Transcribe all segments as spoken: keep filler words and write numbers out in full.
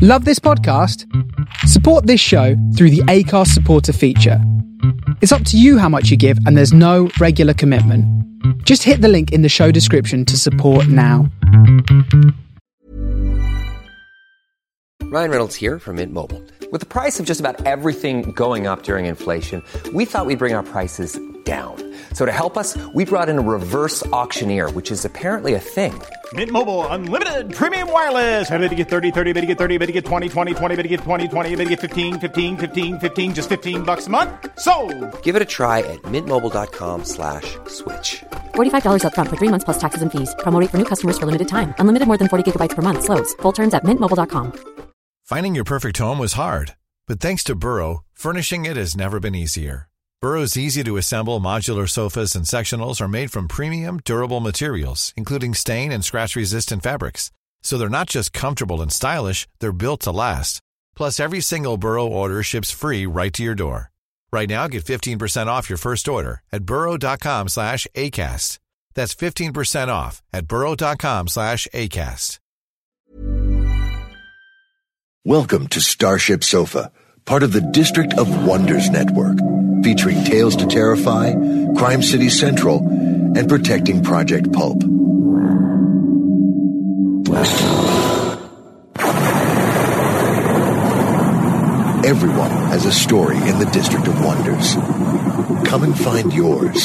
Love this podcast? Support this show through the Acast supporter feature. It's up to you how much you give, and there's no regular commitment. Just hit the link in the show description to support now. Ryan Reynolds here from Mint Mobile. With the price of just about everything going up during inflation, we thought we'd bring our prices down. So to help us, we brought in a reverse auctioneer, which is apparently a thing. Mint Mobile Unlimited Premium Wireless. How to get thirty, thirty, how to get thirty, how to get twenty, twenty, twenty, how to get twenty, twenty, how to get fifteen, fifteen, fifteen, fifteen, just fifteen bucks a month? Sold! Give it a try at mintmobile.com slash switch. forty-five dollars up front for three months plus taxes and fees. Promo rate for new customers for limited time. Unlimited more than forty gigabytes per month. Slows full terms at mint mobile dot com. Finding your perfect home was hard, but thanks to Burrow, furnishing it has never been easier. Burrow's easy-to-assemble modular sofas and sectionals are made from premium, durable materials, including stain and scratch-resistant fabrics. So they're not just comfortable and stylish, they're built to last. Plus, every single Burrow order ships free right to your door. Right now, get fifteen percent off your first order at burrow.com slash ACAST. That's fifteen percent off at burrow.com slash ACAST. Welcome to Starship Sofa, part of the District of Wonders network, featuring Tales to Terrify, Crime City Central, and Protecting Project Pulp. Everyone has a story in the District of Wonders. Come and find yours.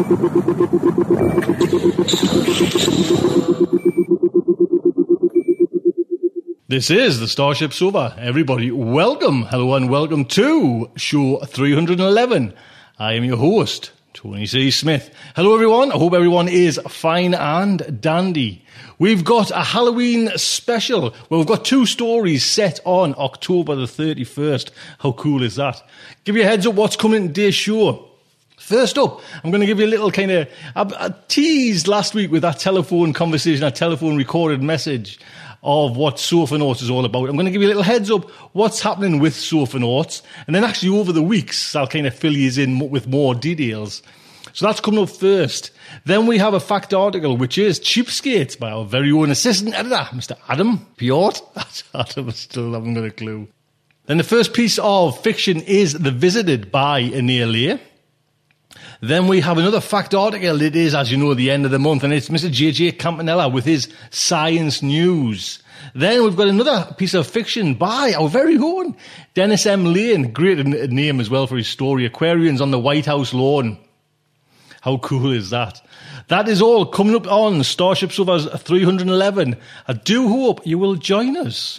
This is the Starship Sofa. Everybody, welcome, hello and welcome to show three hundred eleven. I am your host, Tony C. Smith. Hello everyone, I hope everyone is fine and dandy. We've got a Halloween special. Well, we've got two stories set on October the thirty-first. How cool is that? Give you a heads up what's coming in today's show. First up, I'm going to give you a little kind of, I, I teased last week with that telephone conversation, that telephone recorded message of what Sofa Notes is all about. I'm going to give you a little heads up what's happening with Sofa Notes, and then actually over the weeks I'll kind of fill you in with more details. So that's coming up first. Then we have a fact article, which is Cheapskate by our very own assistant editor, Mister Adam Piot. Adam still haven't got a clue. Then the first piece of fiction is The Visited by Anir Leigh. Then we have another fact article. It is, as you know, the end of the month, and it's Mister J J Campanella with his Science News. Then we've got another piece of fiction by our very own Dennis M. Lane. Great name as well for his story, Aquarians on the White House Lawn. How cool is that? That is all coming up on Starship Sofa's three hundred eleven. I do hope you will join us.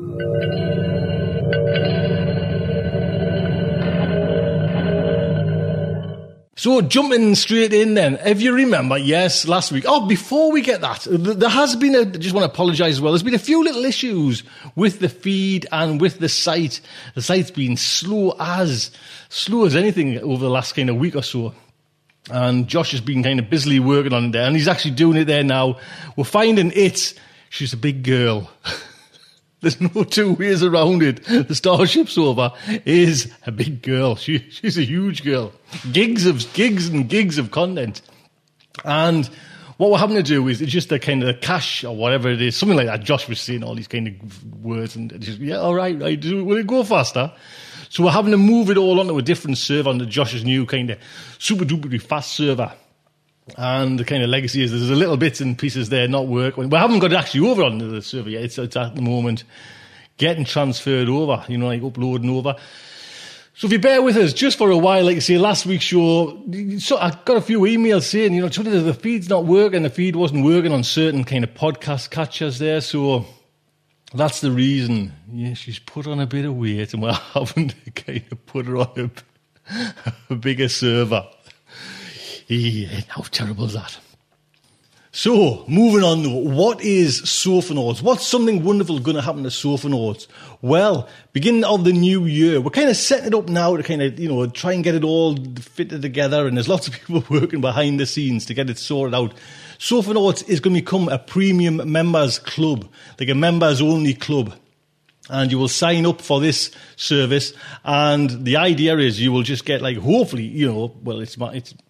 So jumping straight in then, if you remember, yes, last week, oh, before we get that, there has been a, I just want to apologise as well, there's been a few little issues with the feed and with the site. The site's been slow as, slow as anything over the last kind of week or so. And Josh has been kind of busily working on it there, and he's actually doing it there now. We're finding it, she's a big girl. There's no two ways around it. The Starship Sofa is a big girl. She, she's a huge girl. Gigs of gigs and gigs of content. And what we're having to do is it's just a kind of cache or whatever it is, something like that. Josh was saying all these kind of words and just, yeah, all right, right, will it go faster? So we're having to move it all onto a different server, onto Josh's new kind of super duper fast server. And the kind of legacy is there's a little bits and pieces there not working. We haven't got it actually over onto the server yet. It's, it's at the moment getting transferred over, you know, like uploading over. So if you bear with us just for a while, like you say, last week's show, so I got a few emails saying, you know, the feed's not working. The feed wasn't working on certain kind of podcast catchers there. So that's the reason. Yeah, she's put on a bit of weight and we're having to kind of put her on a, a bigger server. Yeah, how terrible is that? So, moving on though, what is Sofa Notes? What's something wonderful going to happen to Sofa Notes? Well, beginning of the new year, we're kind of setting it up now to kind of, you know, try and get it all fitted together, and there's lots of people working behind the scenes to get it sorted out. Sofa Notes is going to become a premium members club, like a members only club. And you will sign up for this service, and the idea is you will just get, like, hopefully, you know, well, it's it's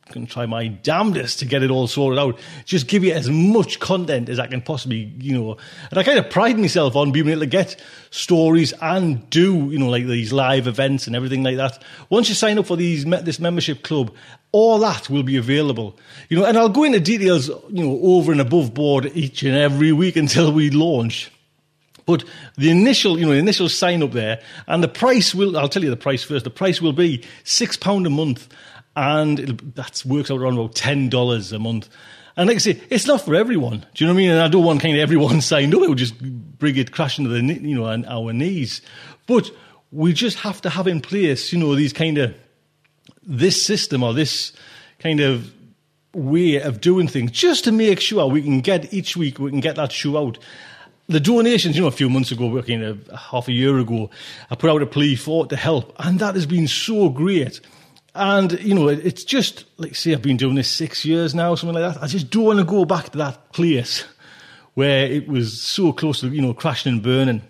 going to try my damnedest to get it all sorted out. Just give you as much content as I can possibly, you know. And I kind of pride myself on being able to get stories and do, you know, like these live events and everything like that. Once you sign up for these this membership club, all that will be available, you know. And I'll go into details, you know, over and above board each and every week until we launch. But the initial, you know, the initial sign up there, and the price will, I'll tell you the price first, the price will be six pounds a month, and that works out around about ten dollars a month. And like I say, it's not for everyone. Do you know what I mean? And I don't want kind of everyone signed up. It would just bring it crashing to the, you know, our knees. But we just have to have in place, you know, these kind of, this system or this kind of way of doing things, just to make sure we can get, each week, we can get that show out. The donations, you know, a few months ago, working a, half a year ago, I put out a plea for it to help, and that has been so great. And, you know, it, it's just, like, say, I've been doing this six years now, something like that. I just don't want to go back to that place where it was so close to, you know, crashing and burning.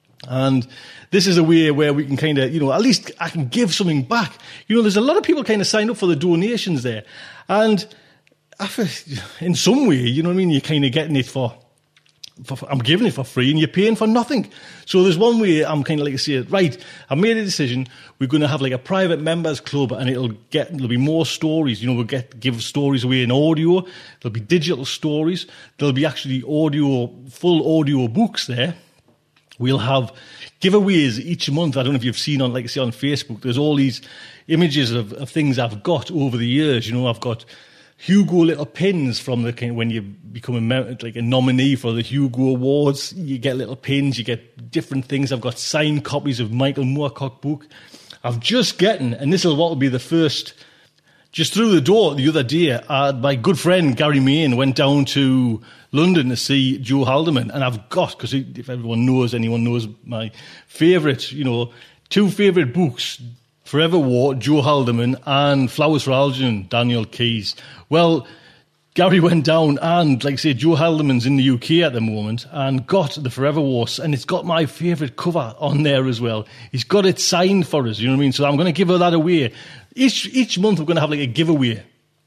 And this is a way where we can kind of, you know, at least I can give something back. You know, there's a lot of people kind of signed up for the donations there. And after, in some way, you know what I mean, you're kind of getting it for, For, I'm giving it for free and you're paying for nothing. So there's one way I'm kind of like to say, right, I made a decision. We're going to have like a private members club, and it'll get, there'll be more stories. You know, we'll get, give stories away in audio. There'll be digital stories. There'll be actually audio, full audio books there. We'll have giveaways each month. I don't know if you've seen on, like I say, on Facebook, there's all these images of, of things I've got over the years. You know, I've got Hugo little pins from the kind of, when you become a, like a nominee for the Hugo Awards, you get little pins, you get different things. I've got signed copies of Michael Moorcock book. I've just getting, and this is what will be the first, just through the door the other day, uh, my good friend Gary Main went down to London to see Joe Haldeman, and I've got, because if everyone knows, anyone knows my favourite, you know, two favourite books, Forever War, Joe Haldeman, and Flowers for Algernon, Daniel Keyes. Well, Gary went down and, like I say, Joe Haldeman's in the U K at the moment and got the Forever War, and it's got my favourite cover on there as well. He's got it signed for us, you know what I mean? So I'm going to give her that away. Each each month we're going to have like a giveaway.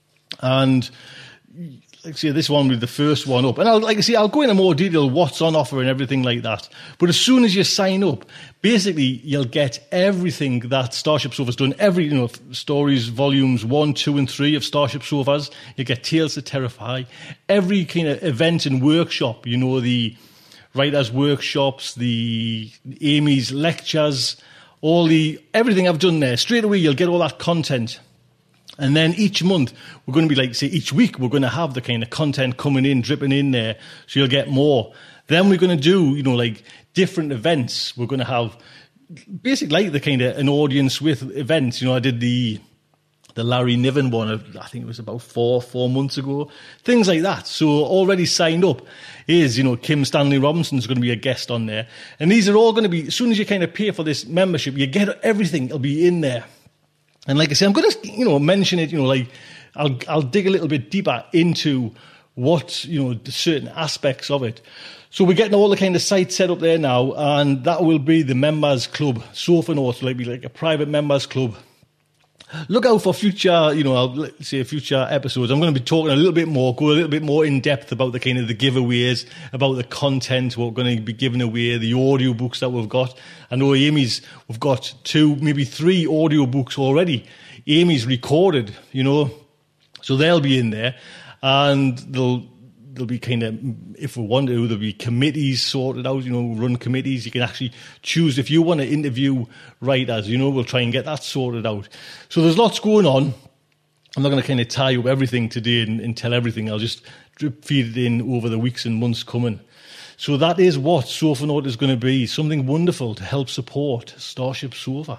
And like I say, this one will be the first one up. And I'll, like I say, I'll go into more detail what's on offer and everything like that. But as soon as you sign up, basically you'll get everything that Starship Sofa's done. Every, you know, stories, volumes one, two, and three of Starship Sofas. You get Tales to Terrify. Every kind of event and workshop, you know, the writers' workshops, the Amy's lectures, all the everything I've done there. Straight away, you'll get all that content. And then each month, we're going to be like, say, each week, we're going to have the kind of content coming in, dripping in there, so you'll get more. Then we're going to do, you know, like different events. We're going to have basically like the kind of an audience with events. You know, I did the the Larry Niven one, I think it was about four, four months ago. Things like that. So already signed up is, you know, Kim Stanley Robinson's going to be a guest on there. And these are all going to be, as soon as you kind of pay for this membership, you get everything, it'll be in there. And like I say, I'm going to, you know, mention it, you know, like I'll I'll dig a little bit deeper into what, you know, certain aspects of it. So we're getting all the kind of sites set up there now, and that will be the members club. Sofa Notes will be like a private members club. Look out for future, you know, I'll say future episodes. I'm going to be talking a little bit more, go a little bit more in depth about the kind of the giveaways, about the content, what we're going to be giving away, the audio books that we've got. I know Amy's, we've got two, maybe three audio books already. Amy's recorded, you know, so they'll be in there, and they'll, there'll be kind of, if we want to, there'll be committees sorted out, you know, run committees. You can actually choose if you want to interview writers, you know, we'll try and get that sorted out. So there's lots going on. I'm not going to kind of tie up everything today and, and tell everything. I'll just drip feed it in over the weeks and months coming. So that is what Sofa Note is going to be, something wonderful to help support Starship Sofa.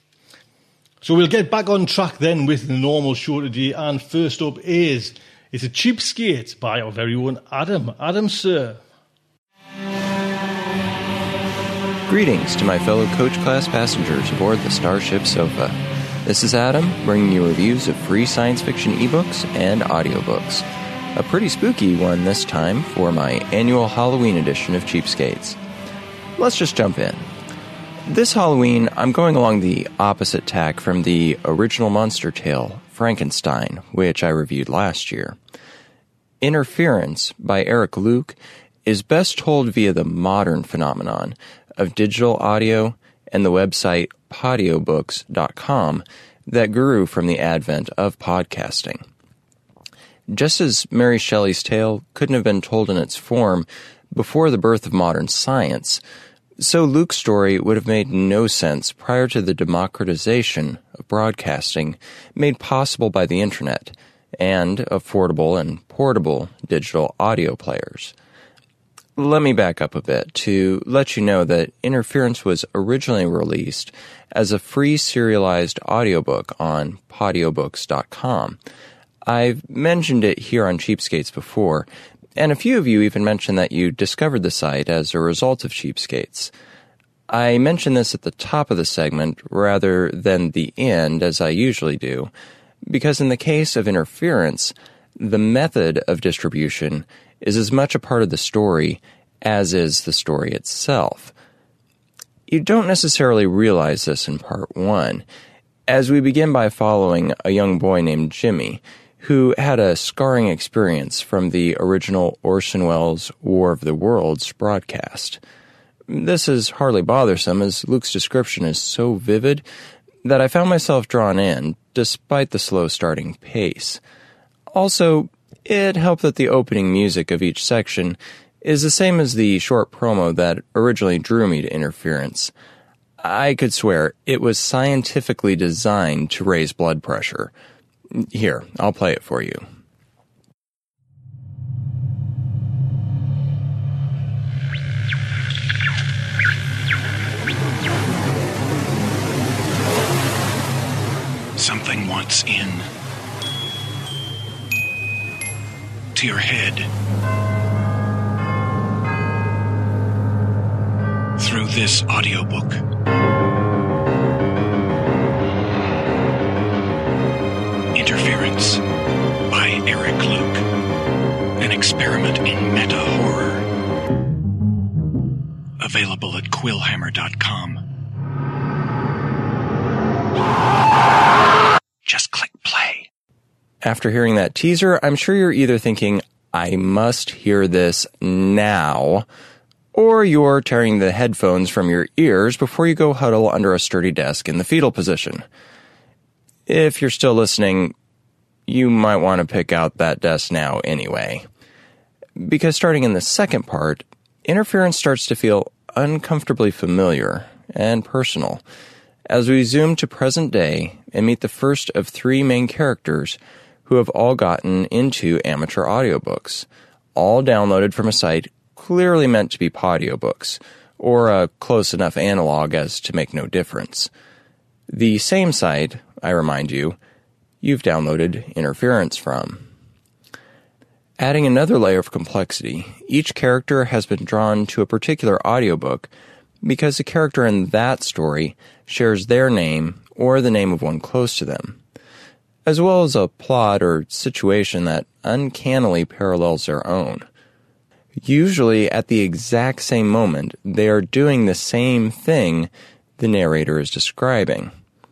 So we'll get back on track then with the normal show today. And first up is... It's a Cheapskate by our very own Adam. Adam, sir. Greetings to my fellow coach class passengers aboard the Starship Sofa. This is Adam, bringing you reviews of free science fiction ebooks and audiobooks. A pretty spooky one this time for my annual Halloween edition of Cheapskates. Let's just jump in. This Halloween, I'm going along the opposite tack from the original Monster Tale, Frankenstein, which I reviewed last year. Interference by Eric Luke is best told via the modern phenomenon of digital audio and the website podiobooks dot com that grew from the advent of podcasting. Just as Mary Shelley's tale couldn't have been told in its form before the birth of modern science, so Luke's story would have made no sense prior to the democratization of broadcasting made possible by the internet and affordable and portable digital audio players. Let me back up a bit to let you know that Interference was originally released as a free serialized audiobook on podiobooks dot com. I've mentioned it here on Cheapskates before, and a few of you even mentioned that you discovered the site as a result of Cheapskates. I mention this at the top of the segment rather than the end, as I usually do, because in the case of Interference, the method of distribution is as much a part of the story as is the story itself. You don't necessarily realize this in part one, as we begin by following a young boy named Jimmy, who had a scarring experience from the original Orson Welles' War of the Worlds broadcast. This is hardly bothersome, as Luke's description is so vivid that I found myself drawn in, despite the slow starting pace. Also, it helped that the opening music of each section is the same as the short promo that originally drew me to Interference. I could swear it was scientifically designed to raise blood pressure. Here, I'll play it for you. Something wants in to your head through this audiobook. Interference by Eric Luke, an experiment in meta-horror. Available at quillhammer dot com. Just click play. After hearing that teaser, I'm sure you're either thinking, I must hear this now, or you're tearing the headphones from your ears before you go huddle under a sturdy desk in the fetal position. If you're still listening, you might want to pick out that desk now anyway. Because starting in the second part, Interference starts to feel uncomfortably familiar and personal as we zoom to present day and meet the first of three main characters who have all gotten into amateur audiobooks, all downloaded from a site clearly meant to be Podiobooks, or a close enough analog as to make no difference. The same site, I remind you, you've downloaded Interference from. Adding another layer of complexity, each character has been drawn to a particular audiobook because the character in that story shares their name or the name of one close to them, as well as a plot or situation that uncannily parallels their own. Usually at the exact same moment, they are doing the same thing the narrator is describing.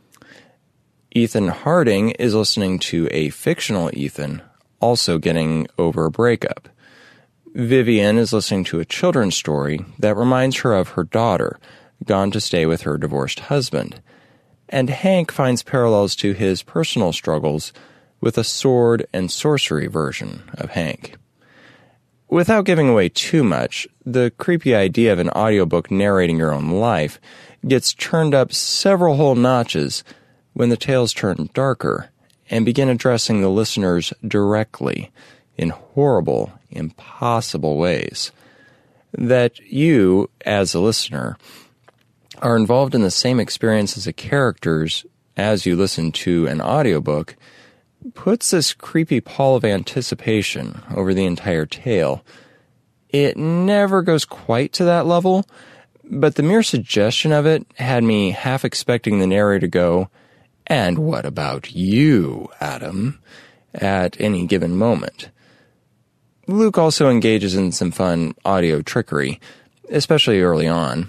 Ethan Harding is listening to a fictional Ethan also getting over a breakup. Vivian is listening to a children's story that reminds her of her daughter, gone to stay with her divorced husband. And Hank finds parallels to his personal struggles with a sword and sorcery version of Hank. Without giving away too much, the creepy idea of an audiobook narrating your own life gets turned up several whole notches when the tales turn darker and begin addressing the listeners directly in horrible, impossible ways. That you, as a listener, are involved in the same experience as the characters as you listen to an audiobook puts this creepy pall of anticipation over the entire tale. It never goes quite to that level, but the mere suggestion of it had me half expecting the narrator to go, "And what about you, Adam?" at any given moment. Luke also engages in some fun audio trickery, especially early on.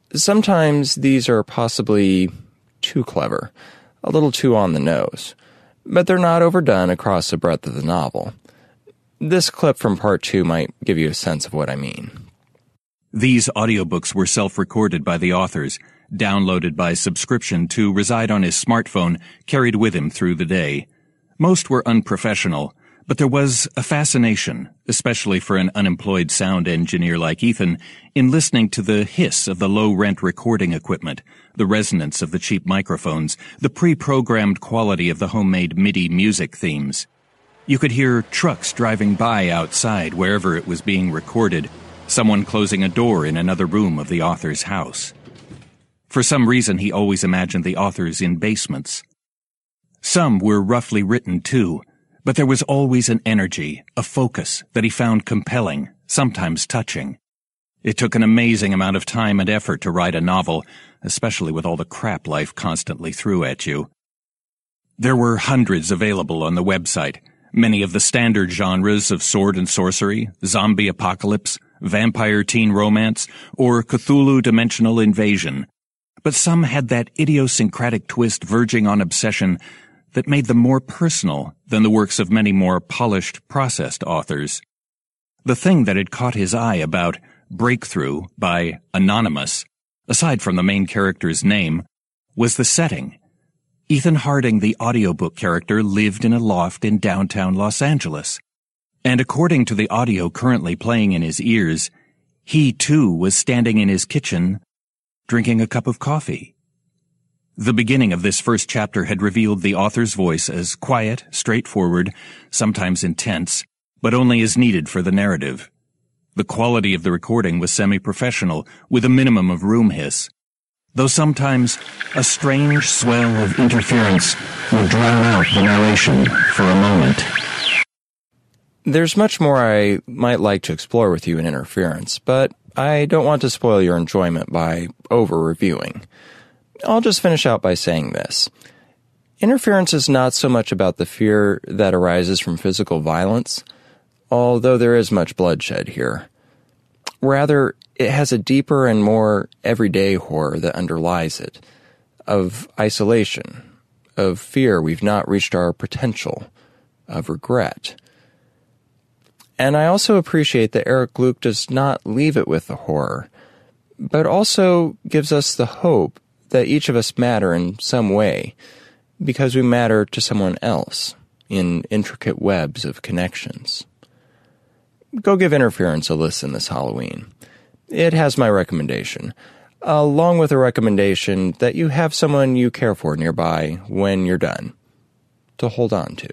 Sometimes these are possibly too clever, a little too on the nose. but they're not overdone across the breadth of the novel. This clip from part two might give you a sense of what I mean. These audiobooks were self-recorded by the authors, downloaded by subscription to reside on his smartphone, carried with him through the day. Most were unprofessional, but there was a fascination, especially for an unemployed sound engineer like Ethan, in listening to the hiss of the low-rent recording equipment, the resonance of the cheap microphones, the pre-programmed quality of the homemade MIDI music themes. You could hear trucks driving by outside wherever it was being recorded, someone closing a door in another room of the author's house. For some reason, he always imagined the authors in basements. Some were roughly written, too, but there was always an energy, a focus that he found compelling, sometimes touching. It took an amazing amount of time and effort to write a novel, especially with all the crap life constantly threw at you. There were hundreds available on the website, many of the standard genres of sword and sorcery, zombie apocalypse, vampire teen romance, or Cthulhu dimensional invasion. But some had that idiosyncratic twist verging on obsession that made them more personal than the works of many more polished, processed authors. The thing that had caught his eye about Breakthrough by Anonymous, aside from the main character's name, was the setting. Ethan Harding, the audiobook character, lived in a loft in downtown Los Angeles. And according to the audio currently playing in his ears, he too was standing in his kitchen, drinking a cup of coffee. The beginning of this first chapter had revealed the author's voice as quiet, straightforward, sometimes intense, but only as needed for the narrative. The quality of the recording was semi-professional, with a minimum of room hiss, though sometimes a strange swell of interference would drown out the narration for a moment. There's much more I might like to explore with you in Interference, but I don't want to spoil your enjoyment by over-reviewing. I'll just finish out by saying this. Interference is not so much about the fear that arises from physical violence, although there is much bloodshed here. Rather, it has a deeper and more everyday horror that underlies it, of isolation, of fear we've not reached our potential, of regret. And I also appreciate that Eric Luke does not leave it with the horror, but also gives us the hope that each of us matter in some way, because we matter to someone else in intricate webs of connections. Go give Interference a listen this Halloween. It has my recommendation, along with a recommendation that you have someone you care for nearby when you're done, to hold on to.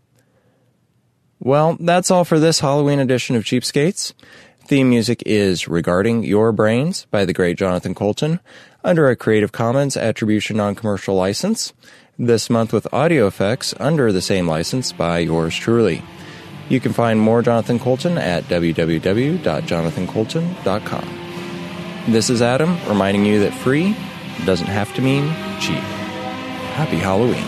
Well, that's all for this Halloween edition of Cheapskates. Theme music is Regarding Your Brains by the great Jonathan Coulton, under a Creative Commons Attribution Non-Commercial license, this month with audio effects under the same license by yours truly. You can find more Jonathan Coulton at w w w dot jonathan coulton dot com. This is Adam, reminding you that free doesn't have to mean cheap. Happy Halloween.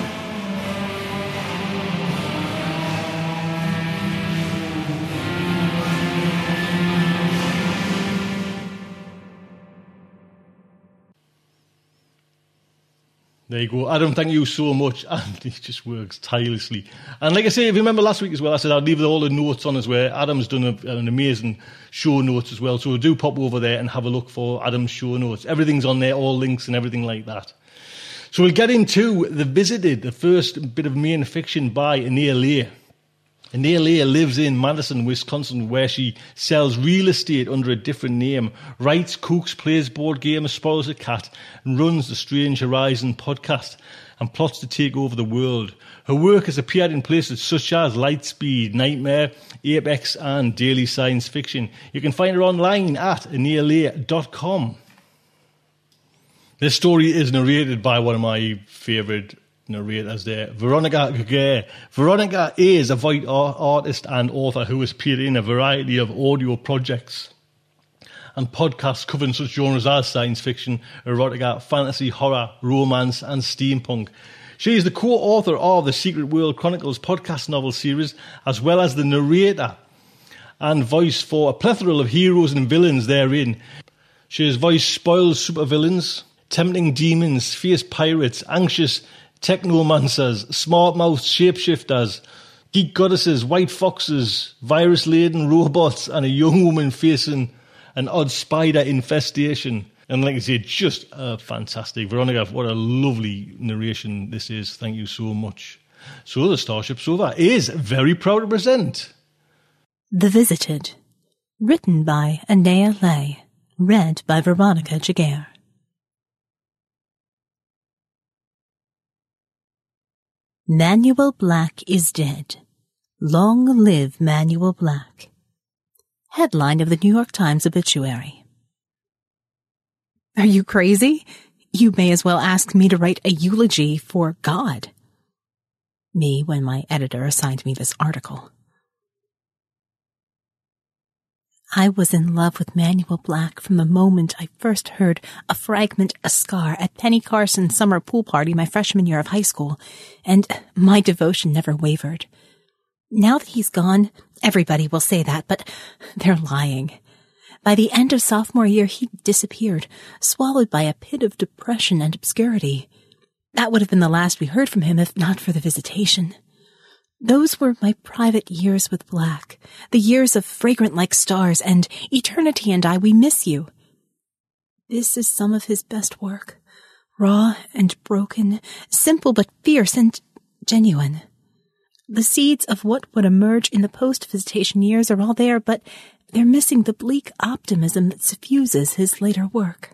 There you go. Adam, thank you so much. And he just works tirelessly. And like I say, if you remember last week as well, I said I'd leave all the notes on as well. Adam's done a, an amazing show notes as well. So do pop over there and have a look for Adam's show notes. Everything's on there, all links and everything like that. So we'll get into The Visited, the first bit of main fiction by Anea Leigh. Anea Leigh lives in Madison, Wisconsin, where she sells real estate under a different name, writes, cooks, plays board games, spoils a cat, and runs the Strange Horizon podcast and plots to take over the world. Her work has appeared in places such as Lightspeed, Nightmare, Apex, and Daily Science Fiction. You can find her online at anea leigh dot com. This story is narrated by one of my favourite narrators there, Veronica Giguere. Veronica is a voice artist and author who has appeared in a variety of audio projects and podcasts covering such genres as science fiction, erotica, fantasy, horror, romance, and steampunk. She is the co-author of the Secret World Chronicles podcast novel series, as well as the narrator and voice for a plethora of heroes and villains therein. She has voiced spoiled supervillains, tempting demons, fierce pirates, anxious technomancers, smart-mouthed shapeshifters, geek goddesses, white foxes, virus-laden robots, and a young woman facing an odd spider infestation. And like I say, just uh, fantastic. Veronica, what a lovely narration this is. Thank you so much. So the Starship Sofa is very proud to present The Visited, written by Anea Lay, read by Veronica Jaguar. Manuel Black is dead. Long live Manuel Black. Headline of the New York Times obituary. Are you crazy? You may as well ask me to write a eulogy for God. Me when my editor assigned me this article. I was in love with Manuel Black from the moment I first heard A Fragment, a Scar at Penny Carson's summer pool party my freshman year of high school, and my devotion never wavered. Now that he's gone, everybody will say that, but they're lying. By the end of sophomore year, he disappeared, swallowed by a pit of depression and obscurity. That would have been the last we heard from him if not for the visitation. Those were my private years with Black, the years of Fragrant Like Stars and Eternity and I, We Miss You. This is some of his best work, raw and broken, simple but fierce and genuine. The seeds of what would emerge in the post-visitation years are all there, but they're missing the bleak optimism that suffuses his later work.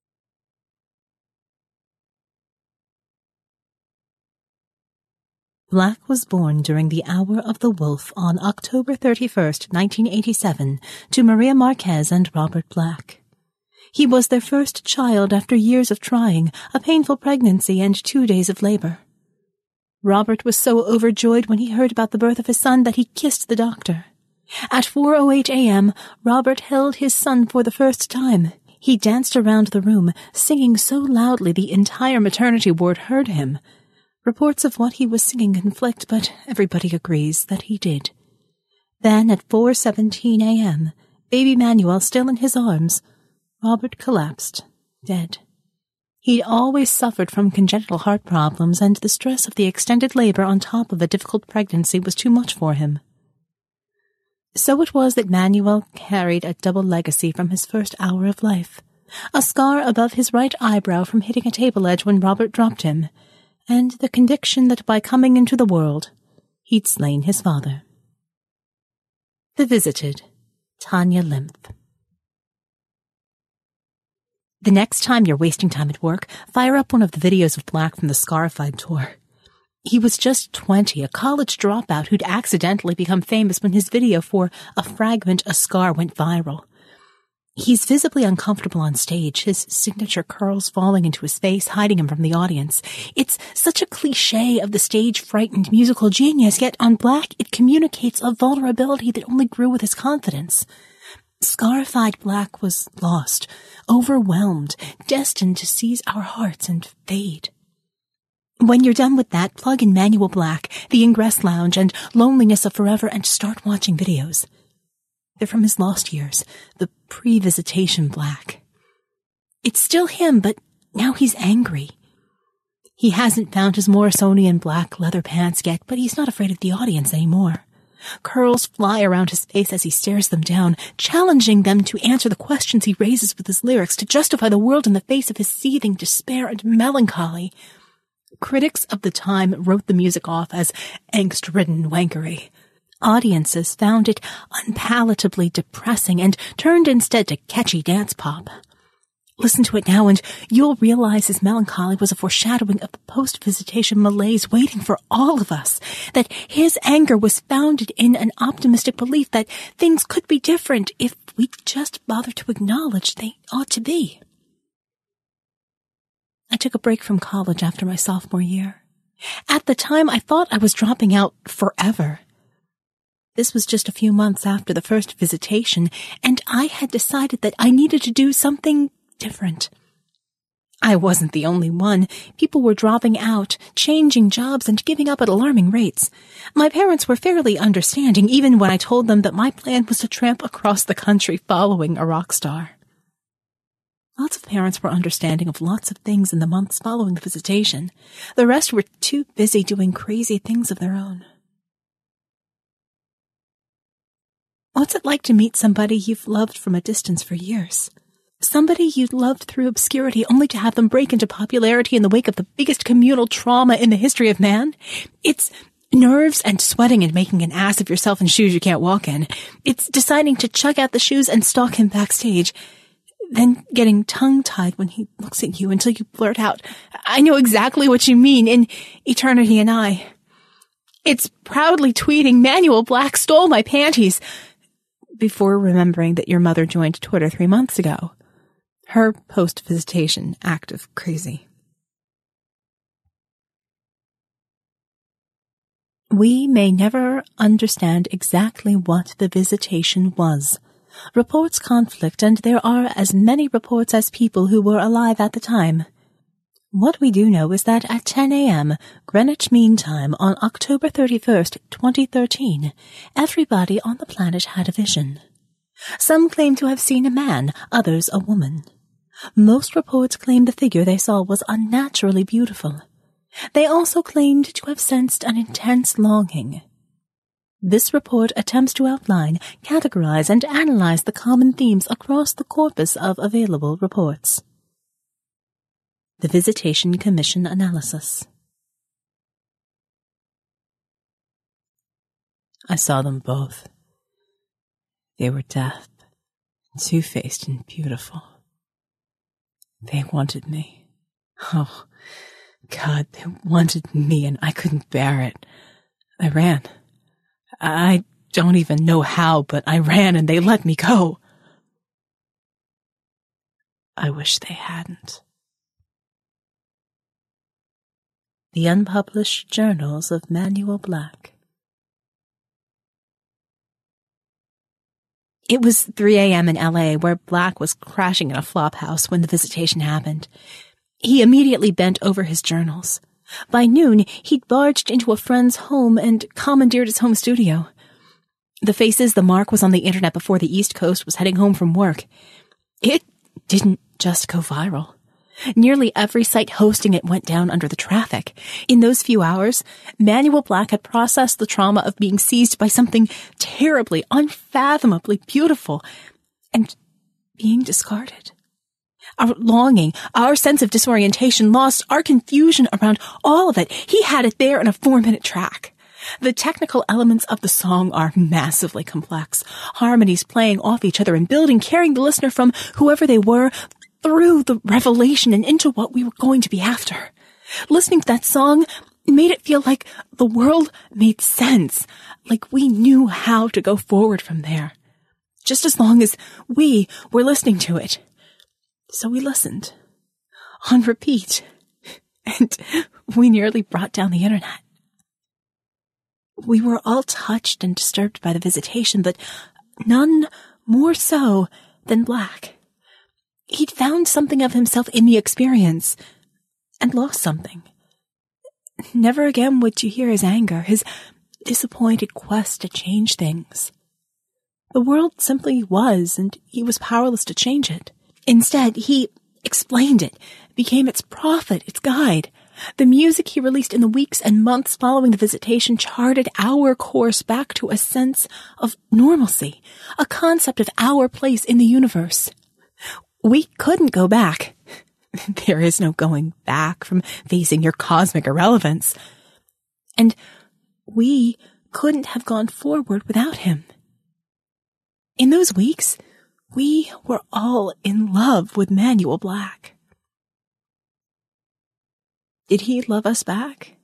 Black was born during the Hour of the Wolf on October thirty-first, nineteen eighty-seven, to Maria Marquez and Robert Black. He was their first child after years of trying, a painful pregnancy, and two days of labor. Robert was so overjoyed when he heard about the birth of his son that he kissed the doctor. At four oh eight a.m., Robert held his son for the first time. He danced around the room, singing so loudly the entire maternity ward heard him. Reports of what he was singing conflict, but everybody agrees that he did. Then, at four seventeen a.m., baby Manuel still in his arms, Robert collapsed, dead. He'd always suffered from congenital heart problems, and the stress of the extended labor on top of a difficult pregnancy was too much for him. So it was that Manuel carried a double legacy from his first hour of life. A scar above his right eyebrow from hitting a table edge when Robert dropped him, and the conviction that by coming into the world, he'd slain his father. The Visited, Tanya Lymph. The next time you're wasting time at work, fire up one of the videos of Black from the Scarified tour. He was just twenty, a college dropout who'd accidentally become famous when his video for A Fragment, a Scar went viral. He's visibly uncomfortable on stage, his signature curls falling into his face, hiding him from the audience. It's such a cliché of the stage-frightened musical genius, yet on Black it communicates a vulnerability that only grew with his confidence. Scarified Black was lost, overwhelmed, destined to seize our hearts and fade. When you're done with that, plug in Manuel Black, The Ingress Lounge, and Loneliness of Forever and start watching videos. They're from his lost years, the pre-visitation Black. It's still him, but now he's angry. He hasn't found his Morrisonian black leather pants yet, but he's not afraid of the audience anymore. Curls fly around his face as he stares them down, challenging them to answer the questions he raises with his lyrics, to justify the world in the face of his seething despair and melancholy. Critics of the time wrote the music off as angst-ridden wankery. Audiences found it unpalatably depressing and turned instead to catchy dance pop. Listen to it now and you'll realize his melancholy was a foreshadowing of the post-visitation malaise waiting for all of us, that his anger was founded in an optimistic belief that things could be different if we just bothered to acknowledge they ought to be. I took a break from college after my sophomore year. At the time, I thought I was dropping out forever. This was just a few months after the first visitation, and I had decided that I needed to do something different. I wasn't the only one. People were dropping out, changing jobs, and giving up at alarming rates. My parents were fairly understanding, even when I told them that my plan was to tramp across the country following a rock star. Lots of parents were understanding of lots of things in the months following the visitation. The rest were too busy doing crazy things of their own. What's it like to meet somebody you've loved from a distance for years? Somebody you'd loved through obscurity only to have them break into popularity in the wake of the biggest communal trauma in the history of man? It's nerves and sweating and making an ass of yourself in shoes you can't walk in. It's deciding to chuck out the shoes and stalk him backstage. Then getting tongue-tied when he looks at you until you blurt out, "I know exactly what you mean," in Eternity and I. It's proudly tweeting, "Manuel Black stole my panties," before remembering that your mother joined Twitter three months ago. Her post-visitation act of crazy. We may never understand exactly what the visitation was. Reports conflict, and there are as many reports as people who were alive at the time. What we do know is that at ten a.m. Greenwich Mean Time on October thirty-first, twenty thirteen, everybody on the planet had a vision. Some claim to have seen a man, others a woman. Most reports claim the figure they saw was unnaturally beautiful. They also claimed to have sensed an intense longing. This report attempts to outline, categorize, and analyze the common themes across the corpus of available reports. The Visitation Commission Analysis. I saw them both. They were deaf, two-faced and beautiful. They wanted me. Oh, God, they wanted me, and I couldn't bear it. I ran. I don't even know how, but I ran and they let me go. I wish they hadn't. The Unpublished Journals of Manuel Black. It was three a.m. in L A, where Black was crashing in a flop house when the visitation happened. He immediately bent over his journals. By noon, he'd barged into a friend's home and commandeered his home studio. The Faces the Mark was on the internet before the East Coast was heading home from work. It didn't just go viral. Nearly every site hosting it went down under the traffic. In those few hours, Manuel Black had processed the trauma of being seized by something terribly, unfathomably beautiful, and being discarded. Our longing, our sense of disorientation lost, our confusion around all of it. He had it there in a four-minute track. The technical elements of the song are massively complex. Harmonies playing off each other and building, carrying the listener from whoever they were through the revelation and into what we were going to be after. Listening to that song made it feel like the world made sense, like we knew how to go forward from there, just as long as we were listening to it. So we listened, on repeat, and we nearly brought down the internet. We were all touched and disturbed by the visitation, but none more so than Black. He'd found something of himself in the experience, and lost something. Never again would you hear his anger, his disappointed quest to change things. The world simply was, and he was powerless to change it. Instead, he explained it, became its prophet, its guide. The music he released in the weeks and months following the visitation charted our course back to a sense of normalcy, a concept of our place in the universe. We couldn't go back. There is no going back from facing your cosmic irrelevance. And we couldn't have gone forward without him. In those weeks, we were all in love with Manuel Black. Did he love us back?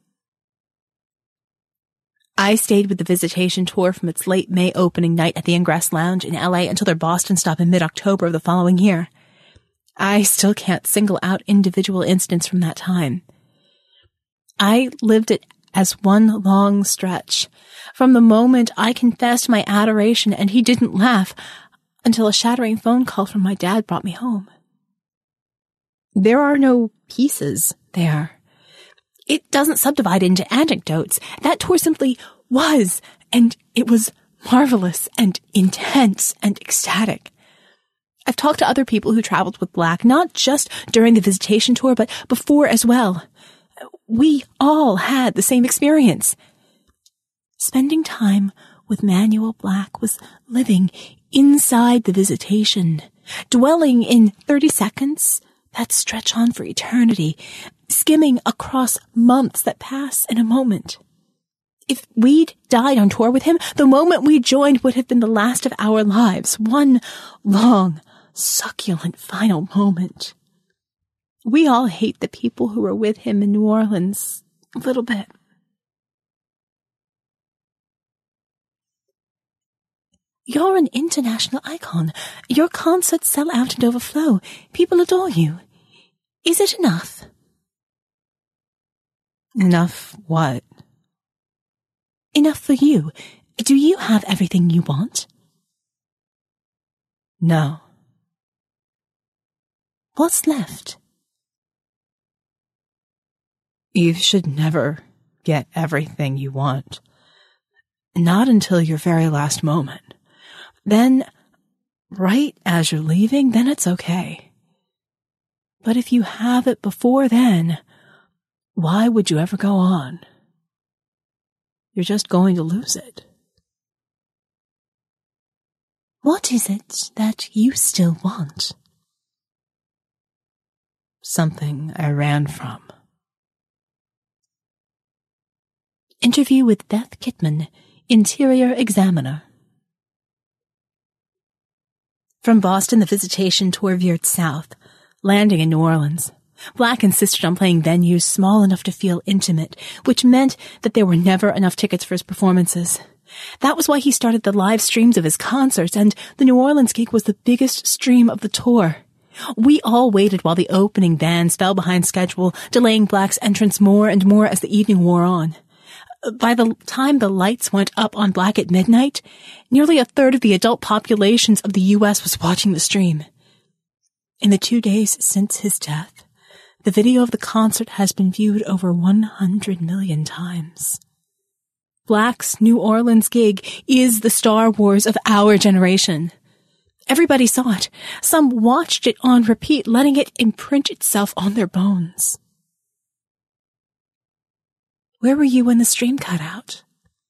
I stayed with the Visitation tour from its late May opening night at the Ingress Lounge in L A until their Boston stop in mid-October of the following year. I still can't single out individual incidents from that time. I lived it as one long stretch, from the moment I confessed my adoration and he didn't laugh, until a shattering phone call from my dad brought me home. There are no pieces there. It doesn't subdivide into anecdotes. That tour simply was, and it was marvelous and intense and ecstatic. I've talked to other people who traveled with Black, not just during the visitation tour, but before as well. We all had the same experience. Spending time with Manuel Black was living inside the visitation, dwelling in thirty seconds that stretch on for eternity, skimming across months that pass in a moment. If we'd died on tour with him, the moment we joined would have been the last of our lives, one long, succulent final moment. We all hate the people who were with him in New Orleans a little bit. You're an international icon. Your concerts sell out and overflow. People adore you. Is it enough? Enough what? Enough for you. Do you have everything you want? No. What's left? You should never get everything you want. Not until your very last moment. Then, right as you're leaving, then it's okay. But if you have it before then, why would you ever go on? You're just going to lose it. What is it that you still want? Something I ran from. Interview with Beth Kittman, Interior Examiner. From Boston, the visitation tour veered south, landing in New Orleans. Black insisted on playing venues small enough to feel intimate, which meant that there were never enough tickets for his performances. That was why he started the live streams of his concerts, and the New Orleans gig was the biggest stream of the tour. We all waited while the opening bands fell behind schedule, delaying Black's entrance more and more as the evening wore on. By the time the lights went up on Black at midnight, nearly a third of the adult populations of the U S was watching the stream. In the two days since his death, the video of the concert has been viewed over one hundred million times. Black's New Orleans gig is the Star Wars of our generation. Everybody saw it. Some watched it on repeat, letting it imprint itself on their bones. Where were you when the stream cut out?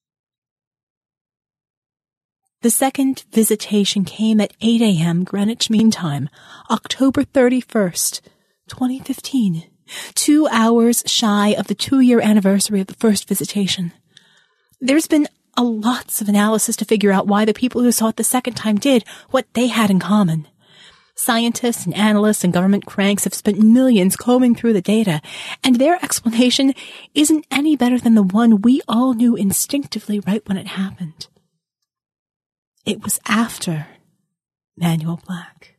The second visitation came at eight a.m. Greenwich Mean Time, October thirty-first, twenty fifteen, two hours shy of the two-year anniversary of the first visitation. There's been a lots of analysis to figure out why the people who saw it the second time did what they had in common. Scientists and analysts and government cranks have spent millions combing through the data, and their explanation isn't any better than the one we all knew instinctively right when it happened. It was after Manuel Black.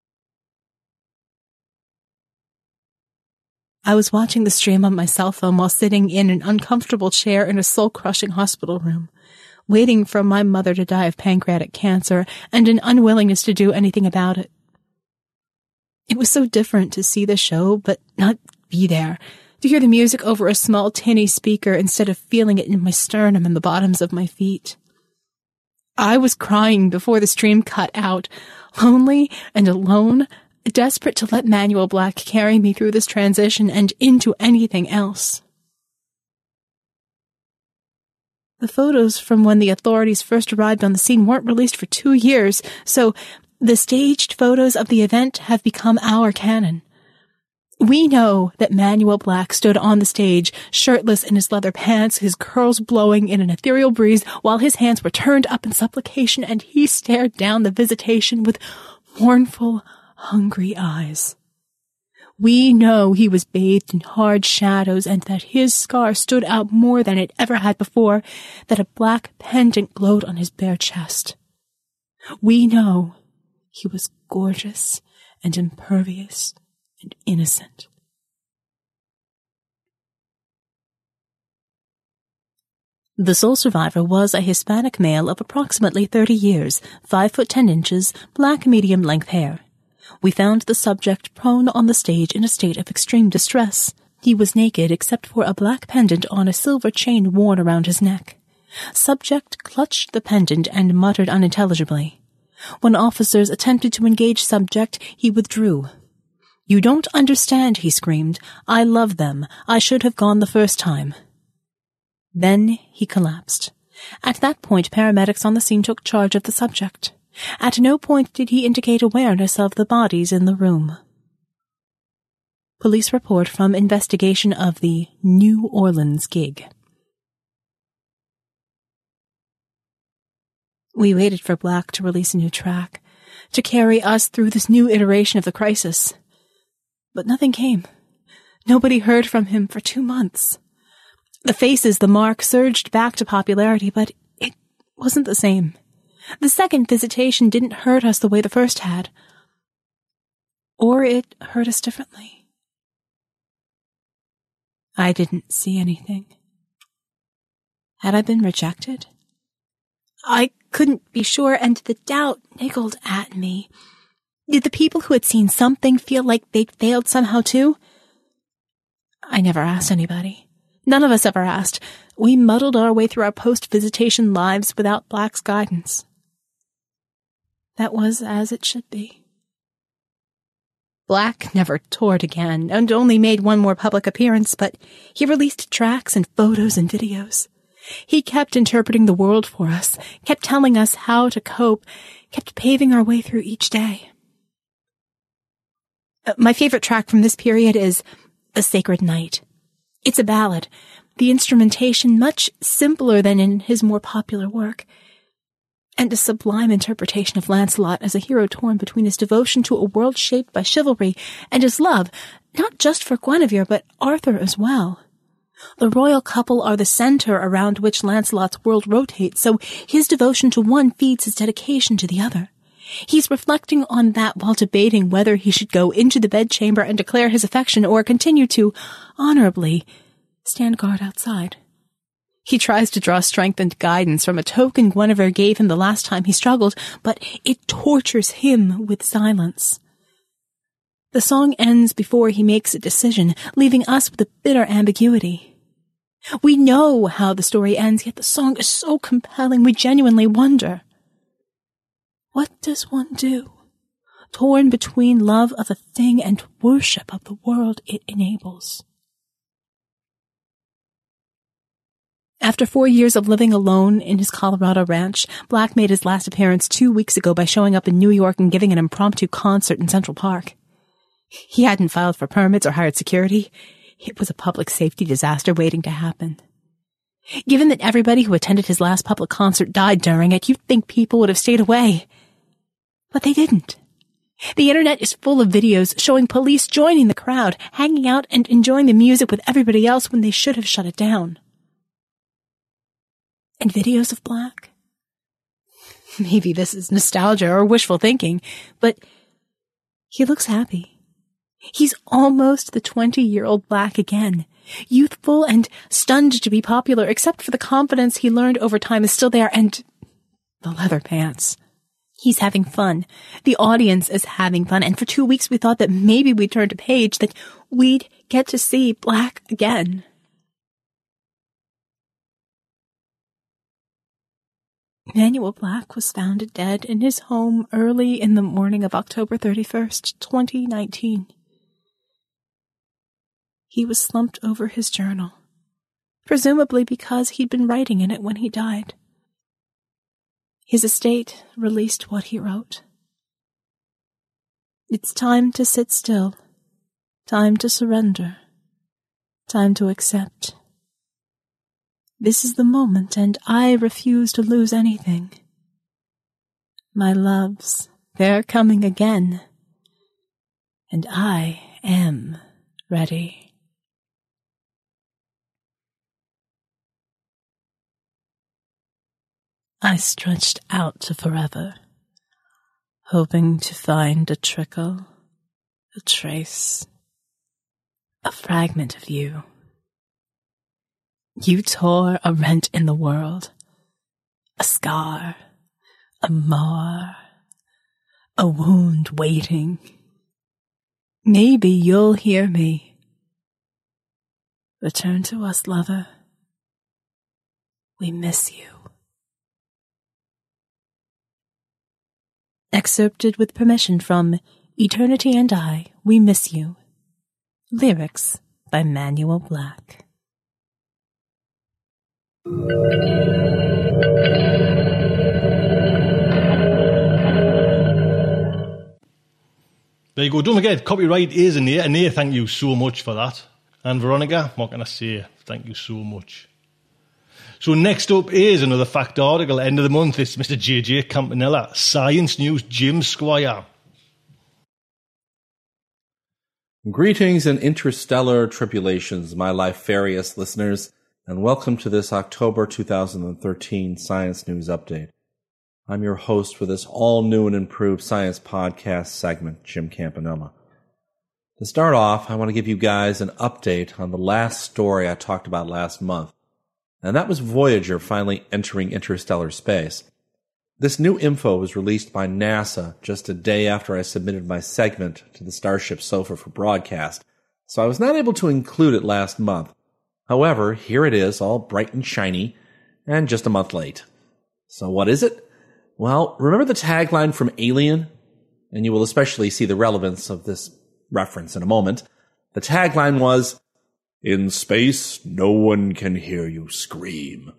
I was watching the stream on my cell phone while sitting in an uncomfortable chair in a soul-crushing hospital room, waiting for my mother to die of pancreatic cancer and an unwillingness to do anything about it. It was so different to see the show, but not be there, to hear the music over a small tinny speaker instead of feeling it in my sternum and the bottoms of my feet. I was crying before the stream cut out, lonely and alone, desperate to let Manuel Black carry me through this transition and into anything else. The photos from when the authorities first arrived on the scene weren't released for two years, so the staged photos of the event have become our canon. We know that Manuel Black stood on the stage, shirtless in his leather pants, his curls blowing in an ethereal breeze, while his hands were turned up in supplication, and he stared down the visitation with mournful, hungry eyes. We know he was bathed in hard shadows, and that his scar stood out more than it ever had before, that a black pendant glowed on his bare chest. We know he was gorgeous and impervious and innocent. The sole survivor was a Hispanic male of approximately thirty years, five foot ten inches, black medium-length hair. We found the subject prone on the stage in a state of extreme distress. He was naked except for a black pendant on a silver chain worn around his neck. Subject clutched the pendant and muttered unintelligibly. When officers attempted to engage subject, he withdrew. "You don't understand," he screamed. "I love them. I should have gone the first time." Then he collapsed. At that point, paramedics on the scene took charge of the subject. At no point did he indicate awareness of the bodies in the room. Police report from investigation of the New Orleans gig. We waited for Black to release a new track, to carry us through this new iteration of the crisis. But nothing came. Nobody heard from him for two months. The Faces, The Mark surged back to popularity, but it wasn't the same. The second visitation didn't hurt us the way the first had. Or it hurt us differently. I didn't see anything. Had I been rejected? I couldn't be sure, and the doubt niggled at me. Did the people who had seen something feel like they'd failed somehow too? I never asked anybody. None of us ever asked. We muddled our way through our post-visitation lives without Black's guidance. That was as it should be. Black never toured again, and only made one more public appearance, but he released tracks and photos and videos. He kept interpreting the world for us, kept telling us how to cope, kept paving our way through each day. My favorite track from this period is A Sacred Night. It's a ballad, the instrumentation much simpler than in his more popular work, and a sublime interpretation of Lancelot as a hero torn between his devotion to a world shaped by chivalry and his love, not just for Guinevere, but Arthur as well. The royal couple are the center around which Lancelot's world rotates, so his devotion to one feeds his dedication to the other. He's reflecting on that while debating whether he should go into the bedchamber and declare his affection or continue to, honorably, stand guard outside. He tries to draw strength and guidance from a token Guinevere gave him the last time he struggled, but it tortures him with silence. The song ends before he makes a decision, leaving us with a bitter ambiguity. We know how the story ends, yet the song is so compelling we genuinely wonder. What does one do, torn between love of a thing and worship of the world it enables? After four years of living alone in his Colorado ranch, Black made his last appearance two weeks ago by showing up in New York and giving an impromptu concert in Central Park. He hadn't filed for permits or hired security. It was a public safety disaster waiting to happen. Given that everybody who attended his last public concert died during it, you'd think people would have stayed away. But they didn't. The internet is full of videos showing police joining the crowd, hanging out and enjoying the music with everybody else when they should have shut it down. And videos of Black? Maybe this is nostalgia or wishful thinking, but he looks happy. He's almost the twenty-year-old Black again, youthful and stunned to be popular, except for the confidence he learned over time is still there, and the leather pants. He's having fun. The audience is having fun, and for two weeks we thought that maybe we'd turned a page, that we'd get to see Black again. Manuel Black was found dead in his home early in the morning of October thirty-first, twenty nineteen. He was slumped over his journal, presumably because he'd been writing in it when he died. His estate released what he wrote. It's time to sit still, time to surrender, time to accept. This is the moment, and I refuse to lose anything. My loves, they're coming again, and I am ready. I stretched out to forever, hoping to find a trickle, a trace, a fragment of you. You tore a rent in the world, a scar, a mar, a wound waiting. Maybe you'll hear me. Return to us, lover. We miss you. Excerpted with permission from Eternity and I, We Miss You. Lyrics by Manuel Black. There you go. Don't forget, copyright is in the air. And here, thank you so much for that. And Veronica, what can I say? Thank you so much. So next up is another fact article. End of the month, it's Mister J J Campanella. Science News, Jim Squire. Greetings and interstellar tribulations, my Liferious listeners, and welcome to this October two thousand thirteen Science News Update. I'm your host for this all-new and improved science podcast segment, Jim Campanella. To start off, I want to give you guys an update on the last story I talked about last month, and that was Voyager finally entering interstellar space. This new info was released by NASA just a day after I submitted my segment to the Starship Sofa for broadcast, so I was not able to include it last month. However, here it is, all bright and shiny, and just a month late. So what is it? Well, remember the tagline from Alien? And you will especially see the relevance of this reference in a moment. The tagline was, "In space, no one can hear you scream."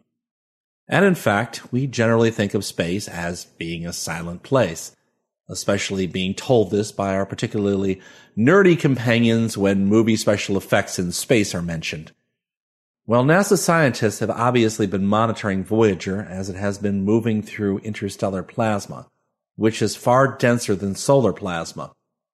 And in fact, we generally think of space as being a silent place, especially being told this by our particularly nerdy companions when movie special effects in space are mentioned. Well, NASA scientists have obviously been monitoring Voyager as it has been moving through interstellar plasma, which is far denser than solar plasma.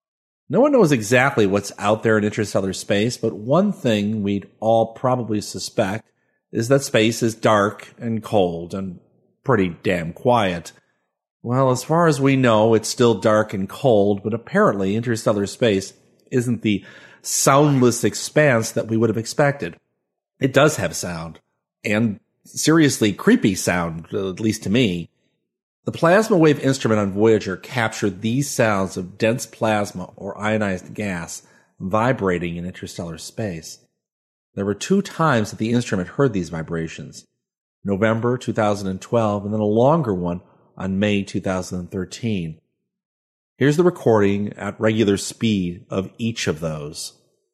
No one knows exactly what's out there in interstellar space, but one thing we'd all probably suspect is that space is dark and cold and pretty damn quiet. Well, as far as we know, it's still dark and cold, but apparently interstellar space isn't the soundless expanse that we would have expected. It does have sound, and seriously creepy sound, at least to me. The plasma wave instrument on Voyager captured these sounds of dense plasma or ionized gas vibrating in interstellar space. There were two times that the instrument heard these vibrations, November two thousand twelve and then a longer one on May two thousand thirteen. Here's the recording at regular speed of each of those.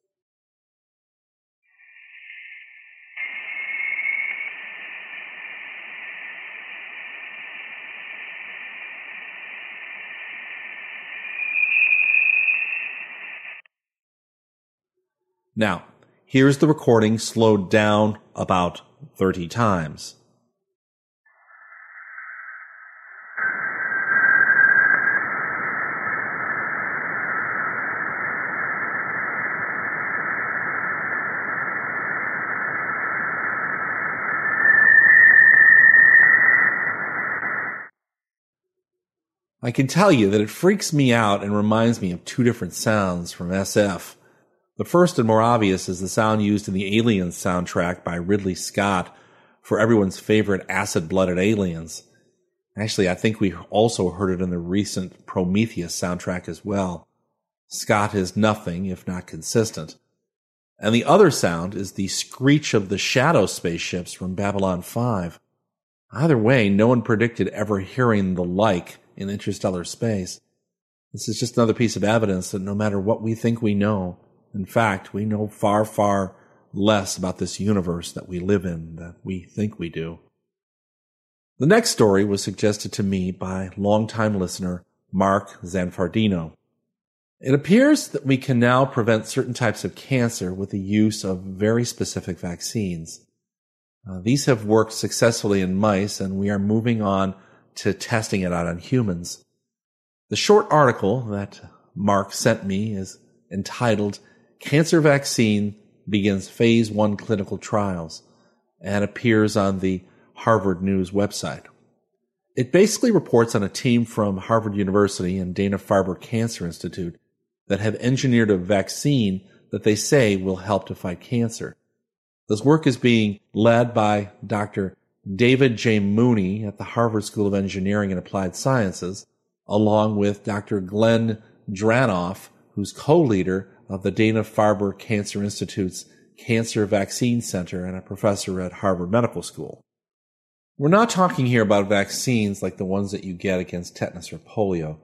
Now, here's the recording slowed down about thirty times. I can tell you that it freaks me out and reminds me of two different sounds from S F. The first and more obvious is the sound used in the Aliens soundtrack by Ridley Scott for everyone's favorite acid-blooded aliens. Actually, I think we also heard it in the recent Prometheus soundtrack as well. Scott is nothing if not consistent. And the other sound is the screech of the shadow spaceships from Babylon five. Either way, no one predicted ever hearing the like in interstellar space. This is just another piece of evidence that no matter what we think we know, in fact, we know far, far less about this universe that we live in than we think we do. The next story was suggested to me by longtime listener Mark Zanfardino. It appears that we can now prevent certain types of cancer with the use of very specific vaccines. Uh, these have worked successfully in mice, and we are moving on to testing it out on humans. The short article that Mark sent me is entitled Cancer Vaccine Begins Phase one Clinical Trials and appears on the Harvard News website. It basically reports on a team from Harvard University and Dana-Farber Cancer Institute that have engineered a vaccine that they say will help to fight cancer. This work is being led by Doctor David J. Mooney at the Harvard School of Engineering and Applied Sciences, along with Doctor Glenn Dranoff, who's co-leader of the Dana-Farber Cancer Institute's Cancer Vaccine Center and a professor at Harvard Medical School. We're not talking here about vaccines like the ones that you get against tetanus or polio.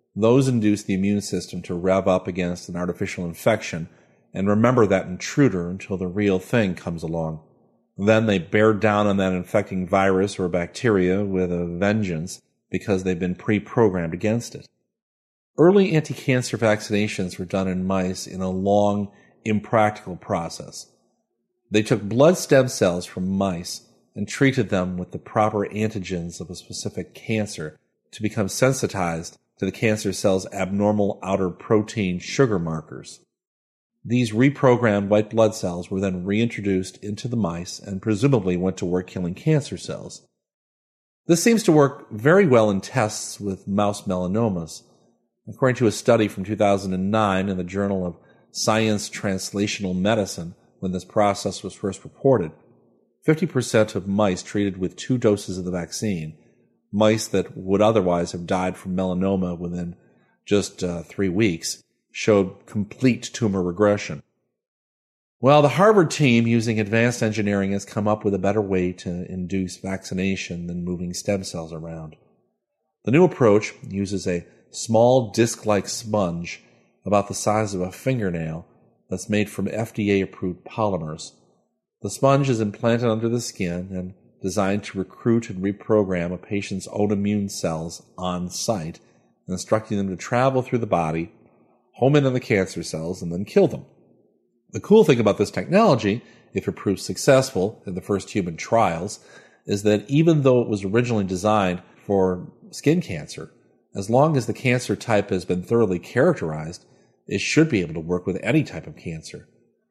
Those induce the immune system to rev up against an artificial infection and remember that intruder until the real thing comes along. Then they bear down on that infecting virus or bacteria with a vengeance because they've been pre-programmed against it. Early anti-cancer vaccinations were done in mice in a long, impractical process. They took blood stem cells from mice and treated them with the proper antigens of a specific cancer to become sensitized to the cancer cell's abnormal outer protein sugar markers. These reprogrammed white blood cells were then reintroduced into the mice and presumably went to work killing cancer cells. This seems to work very well in tests with mouse melanomas. According to a study from two thousand nine in the Journal of Science Translational Medicine, when this process was first reported, fifty percent of mice treated with two doses of the vaccine, mice that would otherwise have died from melanoma within just uh, three weeks, showed complete tumor regression. Well, the Harvard team, using advanced engineering, has come up with a better way to induce vaccination than moving stem cells around. The new approach uses a small disc-like sponge about the size of a fingernail that's made from F D A-approved polymers. The sponge is implanted under the skin and designed to recruit and reprogram a patient's own immune cells on site, instructing them to travel through the body, home in on the cancer cells, and then kill them. The cool thing about this technology, if it proves successful in the first human trials, is that even though it was originally designed for skin cancer, as long as the cancer type has been thoroughly characterized, it should be able to work with any type of cancer.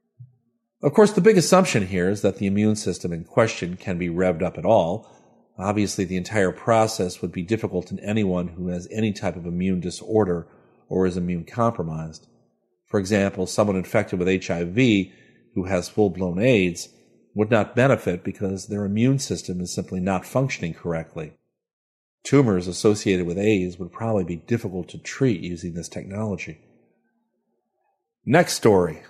Of course, the big assumption here is that the immune system in question can be revved up at all. Obviously, the entire process would be difficult in anyone who has any type of immune disorder or is immune compromised. For example, someone infected with H I V who has full-blown AIDS would not benefit because their immune system is simply not functioning correctly. Tumors associated with AIDS would probably be difficult to treat using this technology. Next story.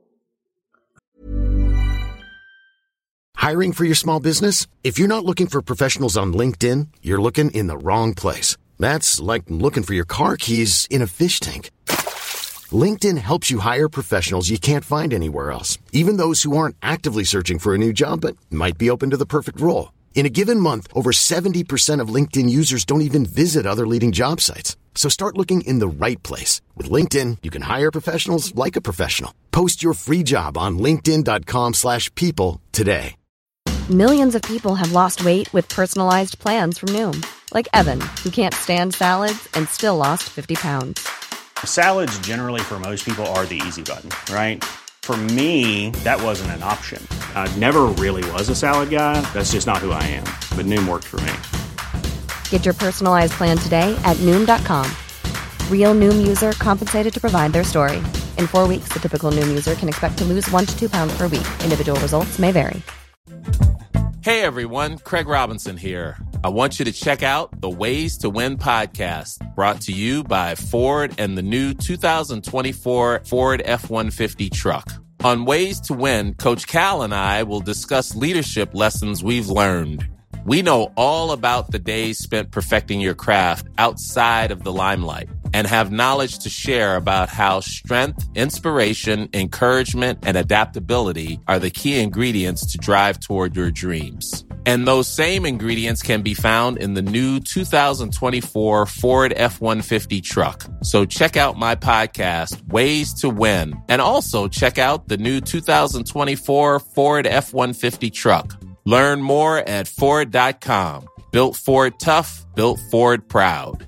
Hiring for your small business? If you're not looking for professionals on LinkedIn, you're looking in the wrong place. That's like looking for your car keys in a fish tank. LinkedIn helps you hire professionals you can't find anywhere else, even those who aren't actively searching for a new job but might be open to the perfect role. In a given month, over seventy percent of LinkedIn users don't even visit other leading job sites. So start looking in the right place. With LinkedIn, you can hire professionals like a professional. Post your free job on linkedin.com slash people today. Millions of people have lost weight with personalized plans from Noom. Like Evan, who can't stand salads and still lost fifty pounds. Salads generally for most people are the easy button, right? For me, that wasn't an option. I never really was a salad guy. That's just not who I am. But Noom worked for me. Get your personalized plan today at Noom dot com. Real Noom user compensated to provide their story. In four weeks, the typical Noom user can expect to lose one to two pounds per week. Individual results may vary. Hey everyone, Craig Robinson here. I want you to check out the Ways to Win podcast, brought to you by Ford and the new two thousand twenty-four Ford F one fifty truck. On Ways to Win, Coach Cal and I will discuss leadership lessons we've learned. We know all about the days spent perfecting your craft outside of the limelight and have knowledge to share about how strength, inspiration, encouragement, and adaptability are the key ingredients to drive toward your dreams. And those same ingredients can be found in the new two thousand twenty-four Ford F one fifty truck. So check out my podcast, Ways to Win, and also check out the new two thousand twenty-four Ford F one fifty truck. Learn more at Ford dot com. Built Ford tough, built Ford proud.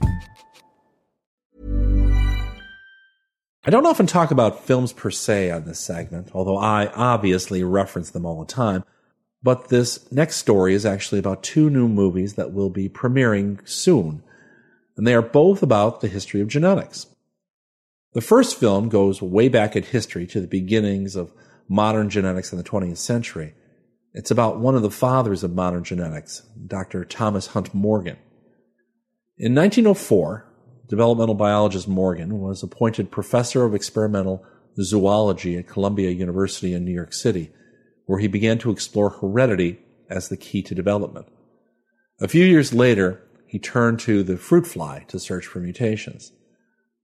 I don't often talk about films per se on this segment, although I obviously reference them all the time. But this next story is actually about two new movies that will be premiering soon, and they are both about the history of genetics. The first film goes way back in history to the beginnings of modern genetics in the twentieth century. It's about one of the fathers of modern genetics, Doctor Thomas Hunt Morgan. In nineteen oh four, developmental biologist Morgan was appointed professor of experimental zoology at Columbia University in New York City, where he began to explore heredity as the key to development. A few years later, he turned to the fruit fly to search for mutations.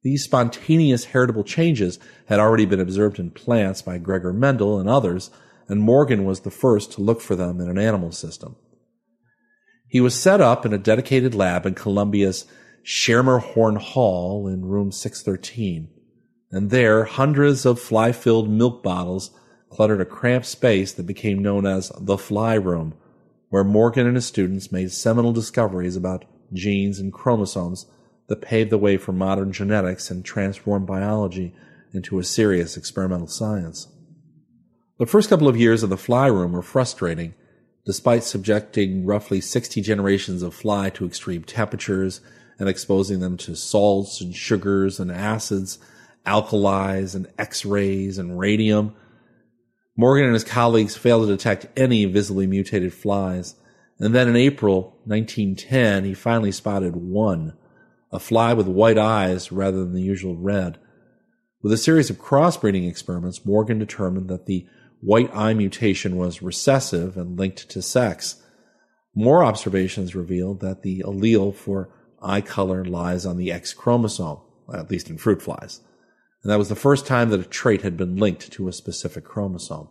These spontaneous heritable changes had already been observed in plants by Gregor Mendel and others, and Morgan was the first to look for them in an animal system. He was set up in a dedicated lab in Columbia's Schermerhorn Hall in room six thirteen, and there hundreds of fly-filled milk bottles cluttered a cramped space that became known as the Fly Room, where Morgan and his students made seminal discoveries about genes and chromosomes that paved the way for modern genetics and transformed biology into a serious experimental science. The first couple of years of the Fly Room were frustrating, despite subjecting roughly sixty generations of fly to extreme temperatures and exposing them to salts and sugars and acids, alkalis and X-rays and radium. Morgan and his colleagues failed to detect any visibly mutated flies, and then in April nineteen ten he finally spotted one, a fly with white eyes rather than the usual red. With a series of crossbreeding experiments, Morgan determined that the white eye mutation was recessive and linked to sex. More observations revealed that the allele for eye color lies on the X chromosome, at least in fruit flies. And that was the first time that a trait had been linked to a specific chromosome.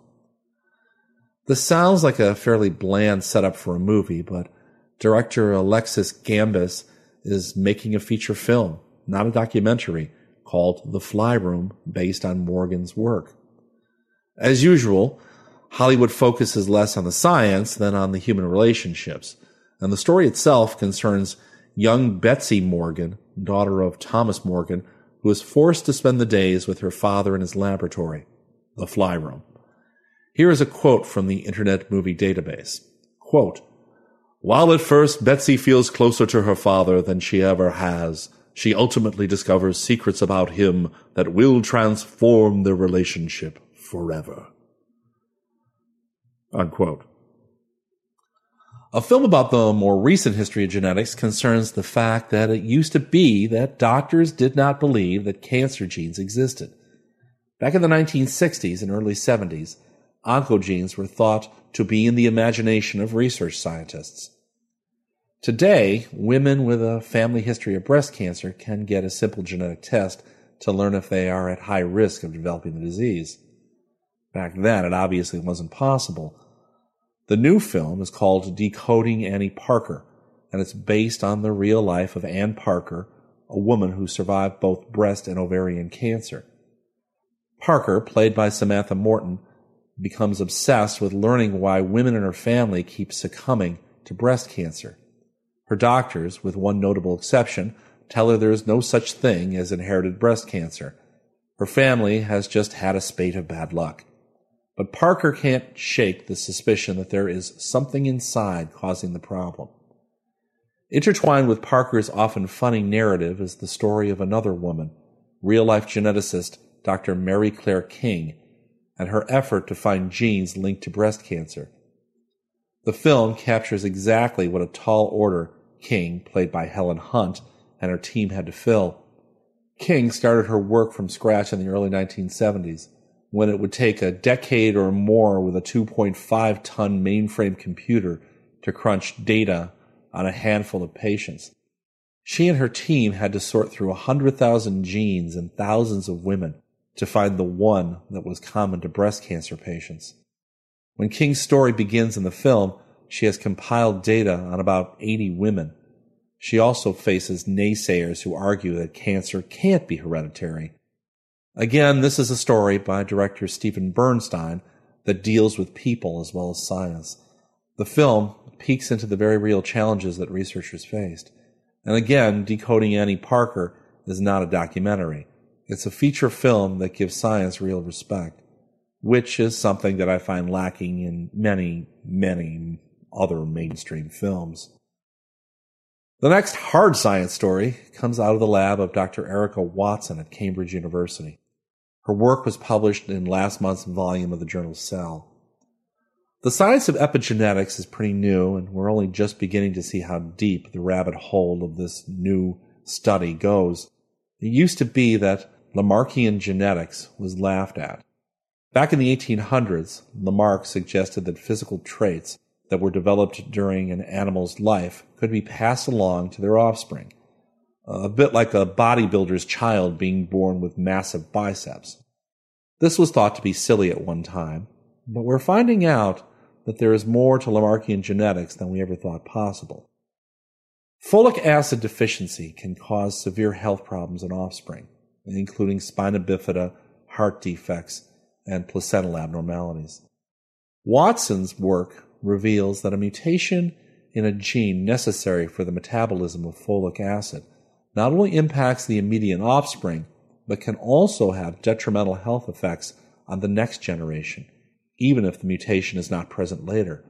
This sounds like a fairly bland setup for a movie, but director Alexis Gambis is making a feature film, not a documentary, called The Fly Room, based on Morgan's work. As usual, Hollywood focuses less on the science than on the human relationships, and the story itself concerns young Betsy Morgan, daughter of Thomas Morgan, who is forced to spend the days with her father in his laboratory, the Fly Room. Here is a quote from the Internet Movie Database. Quote, "While at first Betsy feels closer to her father than she ever has, she ultimately discovers secrets about him that will transform their relationship forever." Unquote. A film about the more recent history of genetics concerns the fact that it used to be that doctors did not believe that cancer genes existed. Back in the nineteen sixties and early seventies, oncogenes were thought to be in the imagination of research scientists. Today, women with a family history of breast cancer can get a simple genetic test to learn if they are at high risk of developing the disease. Back then, it obviously wasn't possible. The new film is called Decoding Annie Parker, and it's based on the real life of Ann Parker, a woman who survived both breast and ovarian cancer. Parker, played by Samantha Morton, becomes obsessed with learning why women in her family keep succumbing to breast cancer. Her doctors, with one notable exception, tell her there is no such thing as inherited breast cancer. Her family has just had a spate of bad luck. But Parker can't shake the suspicion that there is something inside causing the problem. Intertwined with Parker's often funny narrative is the story of another woman, real-life geneticist Doctor Mary Claire King, and her effort to find genes linked to breast cancer. The film captures exactly what a tall order King, played by Helen Hunt, and her team had to fill. King started her work from scratch in the early nineteen seventies, when it would take a decade or more with a two point five ton mainframe computer to crunch data on a handful of patients. She and her team had to sort through one hundred thousand genes and thousands of women to find the one that was common to breast cancer patients. When King's story begins in the film, she has compiled data on about eighty women. She also faces naysayers who argue that cancer can't be hereditary. Again, this is a story by director Stephen Bernstein that deals with people as well as science. The film peeks into the very real challenges that researchers faced. And again, Decoding Annie Parker is not a documentary. It's a feature film that gives science real respect, which is something that I find lacking in many, many other mainstream films. The next hard science story comes out of the lab of Doctor Erica Watson at Cambridge University. Her work was published in last month's volume of the journal Cell. The science of epigenetics is pretty new, and we're only just beginning to see how deep the rabbit hole of this new study goes. It used to be that Lamarckian genetics was laughed at. Back in the eighteen hundreds, Lamarck suggested that physical traits that were developed during an animal's life could be passed along to their offspring. a bit like a bodybuilder's child being born with massive biceps. This was thought to be silly at one time, but we're finding out that there is more to Lamarckian genetics than we ever thought possible. Folic acid deficiency can cause severe health problems in offspring, including spina bifida, heart defects, and placental abnormalities. Watson's work reveals that a mutation in a gene necessary for the metabolism of folic acid not only impacts the immediate offspring, but can also have detrimental health effects on the next generation, even if the mutation is not present later.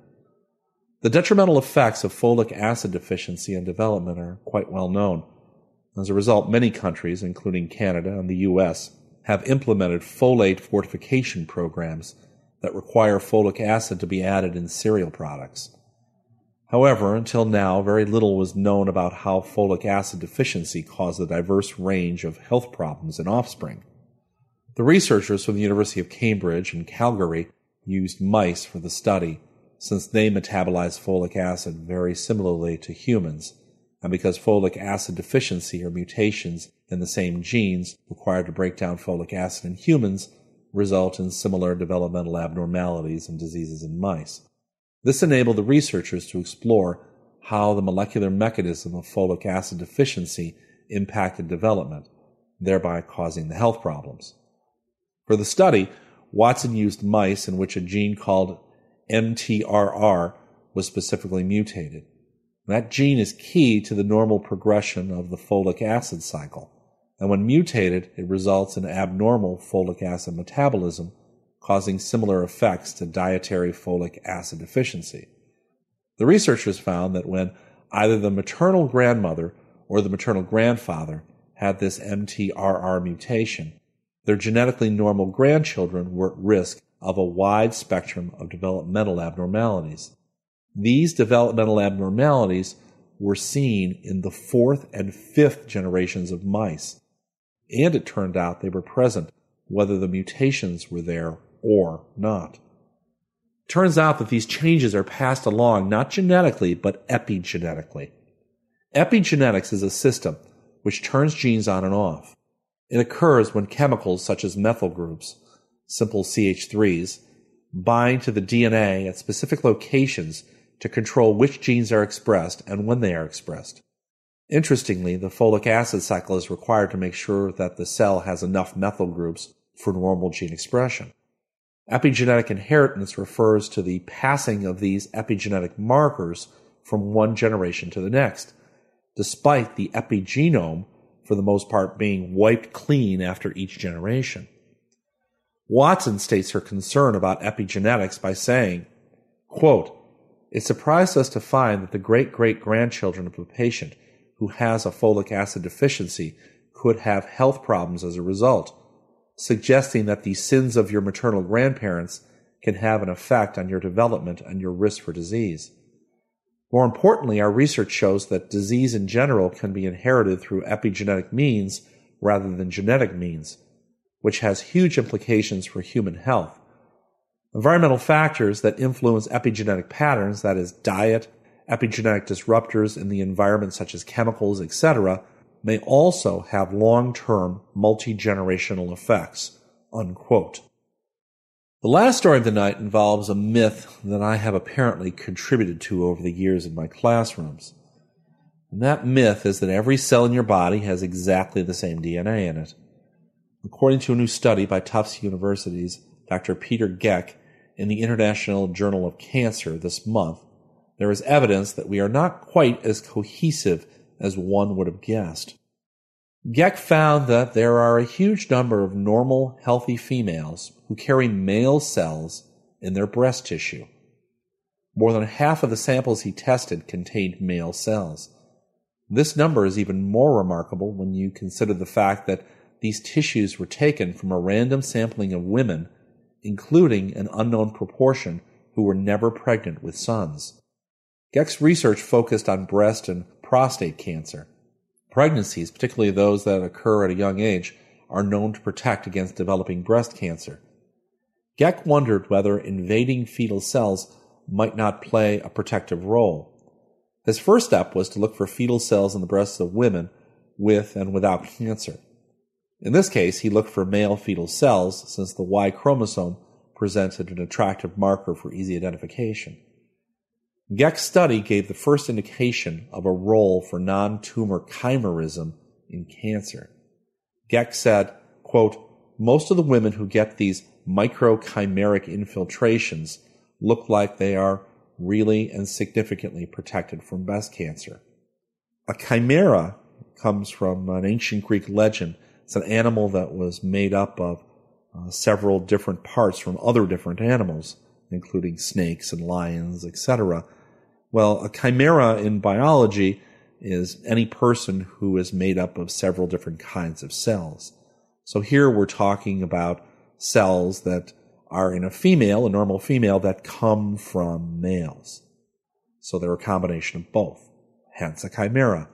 The detrimental effects of folic acid deficiency and development are quite well known. As a result, many countries, including Canada and the U S, have implemented folate fortification programs that require folic acid to be added in cereal products. However, until now, very little was known about how folic acid deficiency caused a diverse range of health problems in offspring. The researchers from the University of Cambridge and Calgary used mice for the study, since they metabolize folic acid very similarly to humans, and because folic acid deficiency or mutations in the same genes required to break down folic acid in humans result in similar developmental abnormalities and diseases in mice. This enabled the researchers to explore how the molecular mechanism of folic acid deficiency impacted development, thereby causing the health problems. For the study, Watson used mice in which a gene called M T R R was specifically mutated. That gene is key to the normal progression of the folic acid cycle, and when mutated, it results in abnormal folic acid metabolism, causing similar effects to dietary folic acid deficiency. The researchers found that when either the maternal grandmother or the maternal grandfather had this M T R R mutation, their genetically normal grandchildren were at risk of a wide spectrum of developmental abnormalities. These developmental abnormalities were seen in the fourth and fifth generations of mice, and it turned out they were present whether the mutations were there or not. It turns out that these changes are passed along not genetically but epigenetically. Epigenetics is a system which turns genes on and off. It occurs when chemicals such as methyl groups, simple C H threes, bind to the D N A at specific locations to control which genes are expressed and when they are expressed. Interestingly, the folic acid cycle is required to make sure that the cell has enough methyl groups for normal gene expression. Epigenetic inheritance refers to the passing of these epigenetic markers from one generation to the next, despite the epigenome, for the most part, being wiped clean after each generation. Watson states her concern about epigenetics by saying, quote, "It surprised us to find that the great-great-grandchildren of a patient who has a folic acid deficiency could have health problems as a result, suggesting that the sins of your maternal grandparents can have an effect on your development and your risk for disease. More importantly, our research shows that disease in general can be inherited through epigenetic means rather than genetic means, which has huge implications for human health. Environmental factors that influence epigenetic patterns, that is, diet, epigenetic disruptors in the environment such as chemicals, et cetera, may also have long-term multi-generational effects." Unquote. The last story of the night involves a myth that I have apparently contributed to over the years in my classrooms. And that myth is that every cell in your body has exactly the same D N A in it. According to a new study by Tufts University's Doctor Peter Geck in the International Journal of Cancer this month, there is evidence that we are not quite as cohesive as one would have guessed. Geck found that there are a huge number of normal, healthy females who carry male cells in their breast tissue. More than half of the samples he tested contained male cells. This number is even more remarkable when you consider the fact that these tissues were taken from a random sampling of women, including an unknown proportion who were never pregnant with sons. Geck's research focused on breast and prostate cancer. Pregnancies, particularly those that occur at a young age, are known to protect against developing breast cancer. Geck wondered whether invading fetal cells might not play a protective role. His first step was to look for fetal cells in the breasts of women with and without cancer. In this case, he looked for male fetal cells since the Y chromosome presented an attractive marker for easy identification. Geck's study gave the first indication of a role for non-tumor chimerism in cancer. Geck said, quote, most of the women who get these microchimeric infiltrations look like they are really and significantly protected from breast cancer. A chimera comes from an ancient Greek legend. It's an animal that was made up of uh, several different parts from other different animals, including snakes and lions, et cetera. Well, a chimera in biology is any person who is made up of several different kinds of cells. So here we're talking about cells that are in a female, a normal female, that come from males. So they're a combination of both, hence a chimera.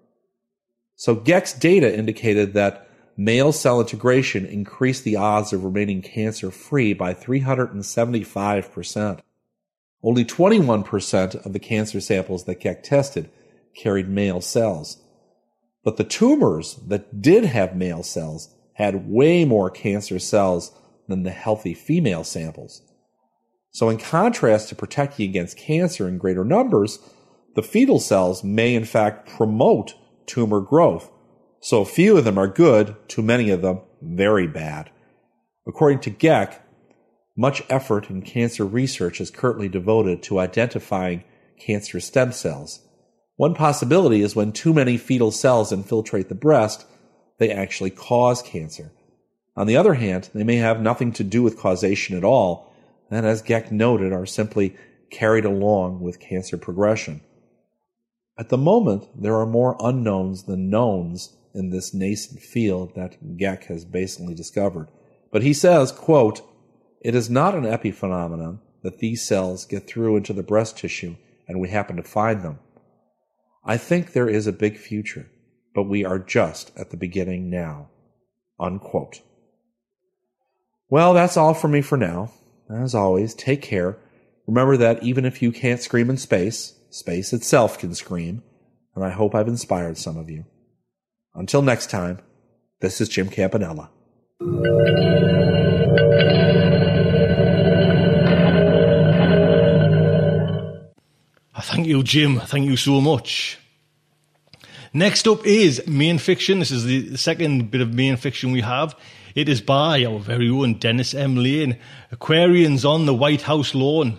So Geck's data indicated that male cell integration increased the odds of remaining cancer-free by three hundred seventy-five percent. Only twenty-one percent of the cancer samples that Geck tested carried male cells. But the tumors that did have male cells had way more cancer cells than the healthy female samples. So in contrast to protecting against cancer in greater numbers, the fetal cells may in fact promote tumor growth. So few of them are good, too many of them very bad. According to Geck, much effort in cancer research is currently devoted to identifying cancer stem cells. One possibility is when too many fetal cells infiltrate the breast, they actually cause cancer. On the other hand, they may have nothing to do with causation at all, and as Geck noted, are simply carried along with cancer progression. At the moment, there are more unknowns than knowns in this nascent field that Geck has basically discovered. But he says, quote, it is not an epiphenomenon that these cells get through into the breast tissue and we happen to find them. I think there is a big future, but we are just at the beginning now. Unquote. Well, that's all from me for now. As always, take care. Remember that even if you can't scream in space, space itself can scream, and I hope I've inspired some of you. Until next time, this is Jim Campanella. Thank you, Jim. Thank you so much. Next up is main fiction. This is the second bit of main fiction we have. It is by our very own Dennis M. Lane, Aquarians on the White House Lawn.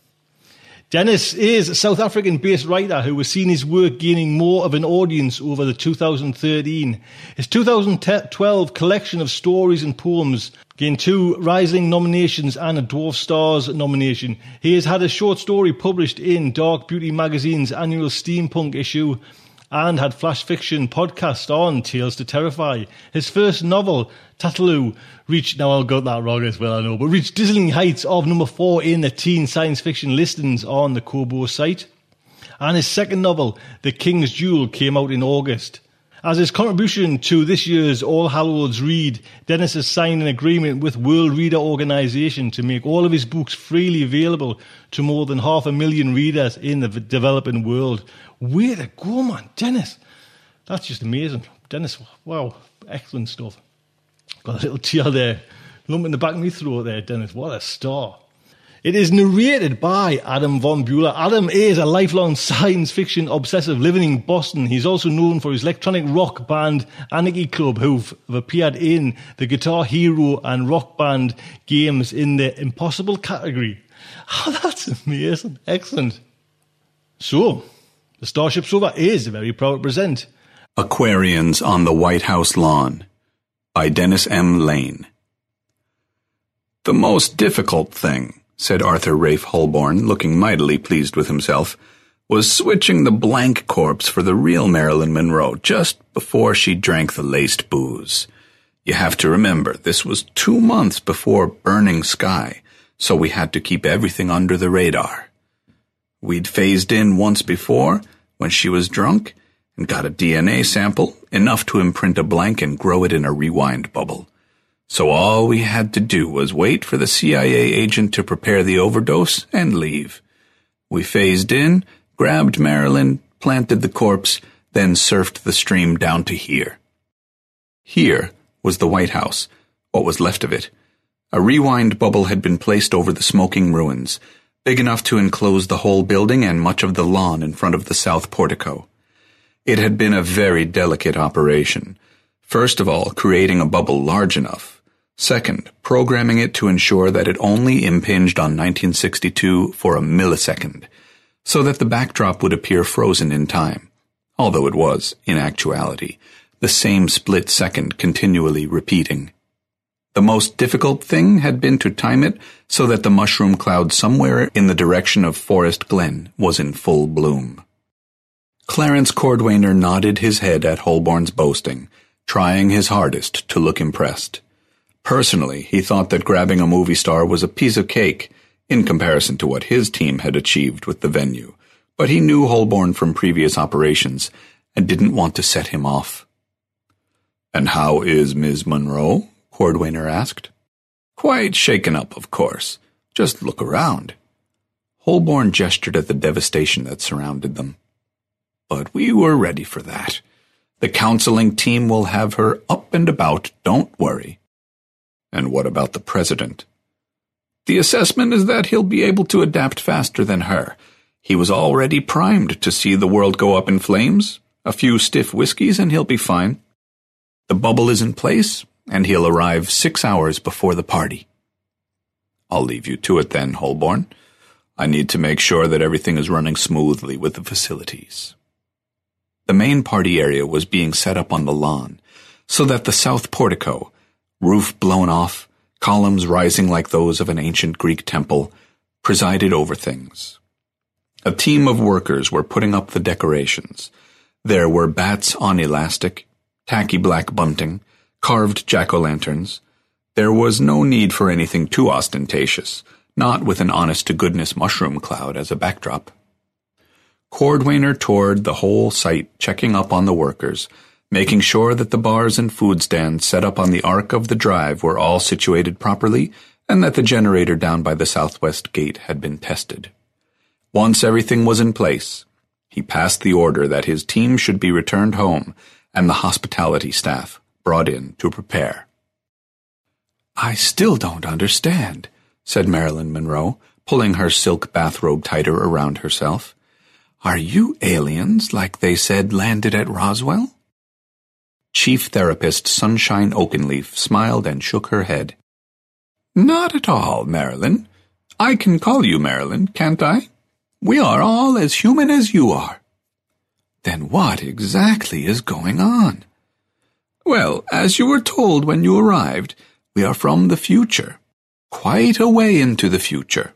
Dennis is a South African-based writer who has seen his work gaining more of an audience over the two thousand thirteen. His two thousand twelve collection of stories and poems gained two Rising nominations and a Dwarf Stars nomination. He has had a short story published in Dark Beauty magazine's annual Steampunk issue and had Flash Fiction podcast on Tales to Terrify. His first novel, Tataloo, reached, now I'll got that wrong as well, I know, but reached dizzying heights of number four in the teen science fiction listings on the Kobo site. And his second novel, The King's Jewel, came out in August. As his contribution to this year's All Hallows Read, Dennis has signed an agreement with World Reader Organisation to make all of his books freely available to more than half a million readers in the developing world. Way to go, man, Dennis. That's just amazing. Dennis, wow, excellent stuff. Got a little tear there, lump in the back of my throat there, Dennis. What a star. It is narrated by Adam von Bueller. Adam is a lifelong science fiction obsessive living in Boston. He's also known for his electronic rock band Anarchy Club, who've appeared in the Guitar Hero and Rock Band games in the Impossible category. Oh, that's amazing. Excellent. So, the Starship Sofa is very proud to present Aquarians on the White House Lawn by Dennis M. Lane. The most difficult thing, said Arthur Rafe Holborn, looking mightily pleased with himself, was switching the blank corpse for the real Marilyn Monroe just before she drank the laced booze. You have to remember, this was two months before Burning Sky, so we had to keep everything under the radar. We'd phased in once before, when she was drunk, and got a D N A sample, enough to imprint a blank and grow it in a rewind bubble. So all we had to do was wait for the C I A agent to prepare the overdose and leave. We phased in, grabbed Marilyn, planted the corpse, then surfed the stream down to here. Here was the White House, what was left of it. A rewind bubble had been placed over the smoking ruins, big enough to enclose the whole building and much of the lawn in front of the south portico. It had been a very delicate operation. First of all, creating a bubble large enough. Second, programming it to ensure that it only impinged on nineteen sixty-two for a millisecond, so that the backdrop would appear frozen in time, although it was, in actuality, the same split second continually repeating. The most difficult thing had been to time it so that the mushroom cloud somewhere in the direction of Forest Glen was in full bloom. Clarence Cordwainer nodded his head at Holborn's boasting, trying his hardest to look impressed. Personally, he thought that grabbing a movie star was a piece of cake in comparison to what his team had achieved with the venue, but he knew Holborn from previous operations and didn't want to set him off. "And how is Miz Monroe?" Cordwainer asked. "Quite shaken up, of course. Just look around." Holborn gestured at the devastation that surrounded them. "But we were ready for that. The counseling team will have her up and about, don't worry." "And what about the president?" "The assessment is that he'll be able to adapt faster than her. He was already primed to see the world go up in flames. A few stiff whiskeys and he'll be fine. The bubble is in place, and he'll arrive six hours before the party." "I'll leave you to it then, Holborn. I need to make sure that everything is running smoothly with the facilities." The main party area was being set up on the lawn, so that the south portico, roof blown off, columns rising like those of an ancient Greek temple, presided over things. A team of workers were putting up the decorations. There were bats on elastic, tacky black bunting, carved jack-o'-lanterns. There was no need for anything too ostentatious, not with an honest-to-goodness mushroom cloud as a backdrop. Cordwainer toured the whole site, checking up on the workers, making sure that the bars and food stands set up on the arc of the drive were all situated properly and that the generator down by the southwest gate had been tested. Once everything was in place, he passed the order that his team should be returned home and the hospitality staff brought in to prepare. "I still don't understand," said Marilyn Monroe, pulling her silk bathrobe tighter around herself. "Are you aliens like they said landed at Roswell?" Chief Therapist Sunshine Oakenleaf smiled and shook her head. "Not at all, Marilyn. I can call you Marilyn, can't I? We are all as human as you are." "Then what exactly is going on?" "Well, as you were told when you arrived, we are from the future, quite a way into the future."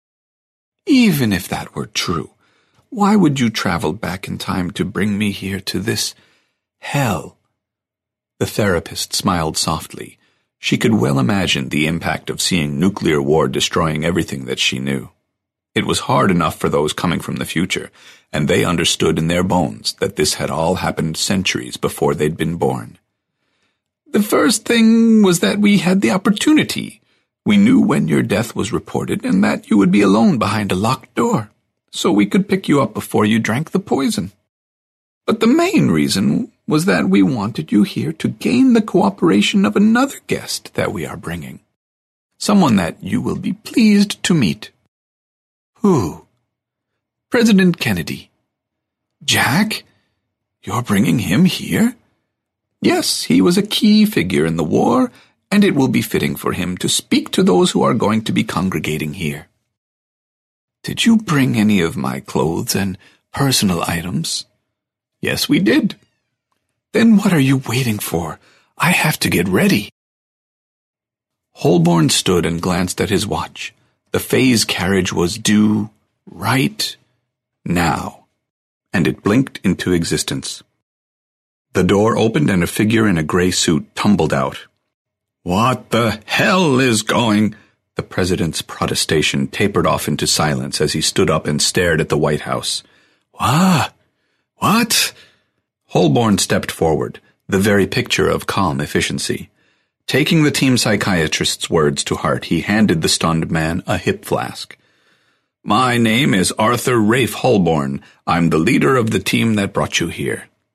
"Even if that were true, why would you travel back in time to bring me here to this hell?" The therapist smiled softly. She could well imagine the impact of seeing nuclear war destroying everything that she knew. It was hard enough for those coming from the future, and they understood in their bones that this had all happened centuries before they'd been born. "The first thing was that we had the opportunity. We knew when your death was reported and that you would be alone behind a locked door, so we could pick you up before you drank the poison. But the main reason was that we wanted you here to gain the cooperation of another guest that we are bringing, someone that you will be pleased to meet." "Who?" "President Kennedy." "Jack? You're bringing him here?" "Yes, he was a key figure in the war, and it will be fitting for him to speak to those who are going to be congregating here." "Did you bring any of my clothes and personal items?" "Yes, we did." "Then what are you waiting for? I have to get ready." Holborn stood and glanced at his watch. The phase carriage was due right now, and it blinked into existence. The door opened and a figure in a gray suit tumbled out. "What the hell is going?" The president's protestation tapered off into silence as he stood up and stared at the White House. "What? What?" Holborn stepped forward, the very picture of calm efficiency. Taking the team psychiatrist's words to heart, he handed the stunned man a hip flask. "My name is Arthur Rafe Holborn. I'm the leader of the team that brought you here.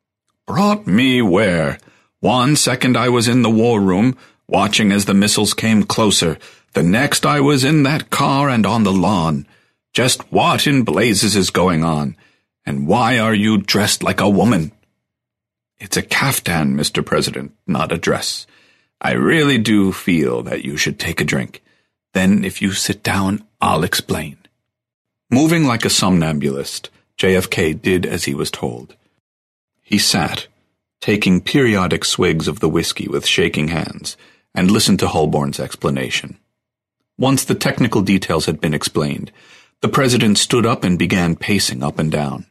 Brought me where? One second I was in the war room, watching as the missiles came closer. The next I was in that car and on the lawn. Just what in blazes is going on? And why are you dressed like a woman? It's a caftan, Mister President, not a dress. I really do feel that you should take a drink. Then, if you sit down, I'll explain. Moving like a somnambulist, J F K did as he was told. He sat, taking periodic swigs of the whiskey with shaking hands, and listened to Holborn's explanation. Once the technical details had been explained, the President stood up and began pacing up and down.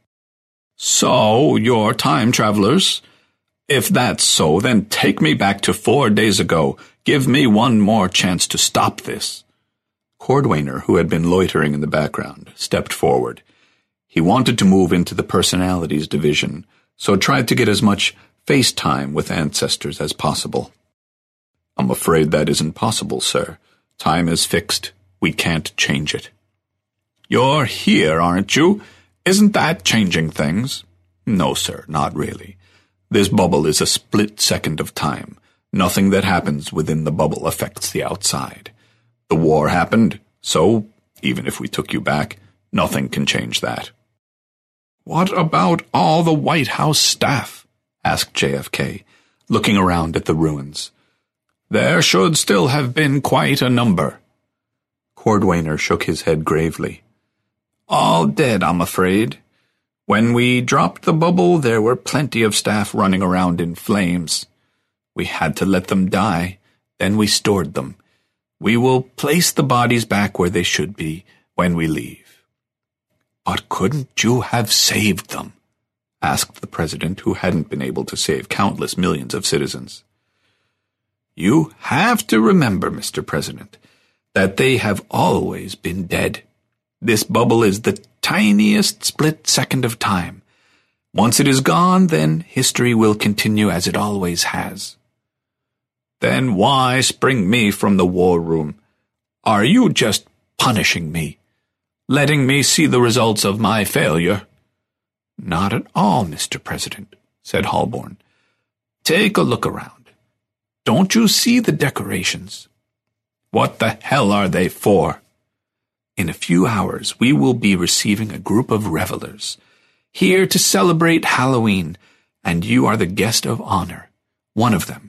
So, you're time travelers? If that's so, then take me back to four days ago. Give me one more chance to stop this. Cordwainer, who had been loitering in the background, stepped forward. He wanted to move into the personalities division, so tried to get as much face time with ancestors as possible. I'm afraid that isn't possible, sir. Time is fixed. We can't change it. You're here, aren't you? Isn't that changing things? No, sir, not really. This bubble is a split second of time. Nothing that happens within the bubble affects the outside. The war happened, so, even if we took you back, nothing can change that. What about all the White House staff? Asked J F K, looking around at the ruins. There should still have been quite a number. Cordwainer shook his head gravely. All dead, I'm afraid. When we dropped the bubble, there were plenty of staff running around in flames. We had to let them die, then we stored them. We will place the bodies back where they should be when we leave. But couldn't you have saved them? Asked the President, who hadn't been able to save countless millions of citizens. You have to remember, Mister President, that they have always been dead. This bubble is the tiniest split second of time. Once it is gone, then history will continue as it always has. Then why spring me from the war room? Are you just punishing me? Letting me see the results of my failure? Not at all, Mister President, said Holborn. Take a look around. Don't you see the decorations? What the hell are they for? In a few hours, we will be receiving a group of revelers, here to celebrate Halloween, and you are the guest of honor, one of them.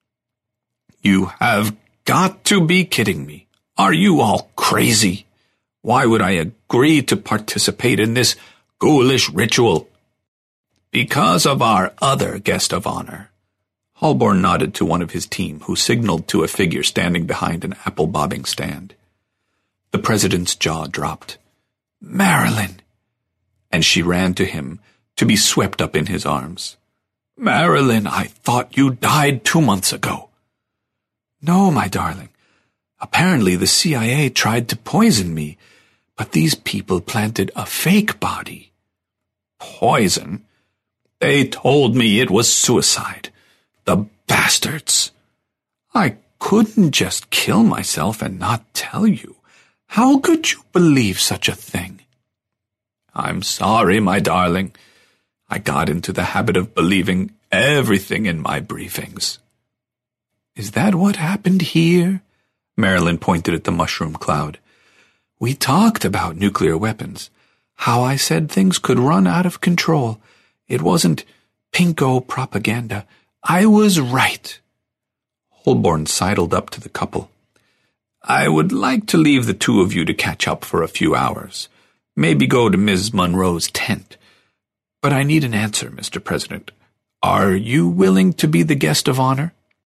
You have got to be kidding me. Are you all crazy? Why would I agree to participate in this ghoulish ritual? Because of our other guest of honor. Holborn nodded to one of his team, who signaled to a figure standing behind an apple-bobbing stand. The President's jaw dropped. Marilyn! And she ran to him, to be swept up in his arms. Marilyn, I thought you died two months ago. No, my darling. Apparently the C I A tried to poison me, but these people planted a fake body. Poison? They told me it was suicide. The bastards! I couldn't just kill myself and not tell you. How could you believe such a thing? I'm sorry, my darling. I got into the habit of believing everything in my briefings. Is that what happened here? Marilyn pointed at the mushroom cloud. We talked about nuclear weapons. How I said things could run out of control. It wasn't pinko propaganda. I was right. Holborn sidled up to the couple. I would like to leave the two of you to catch up for a few hours. Maybe go to Miz Monroe's tent. But I need an answer, Mister President. Are you willing to be the guest of honor?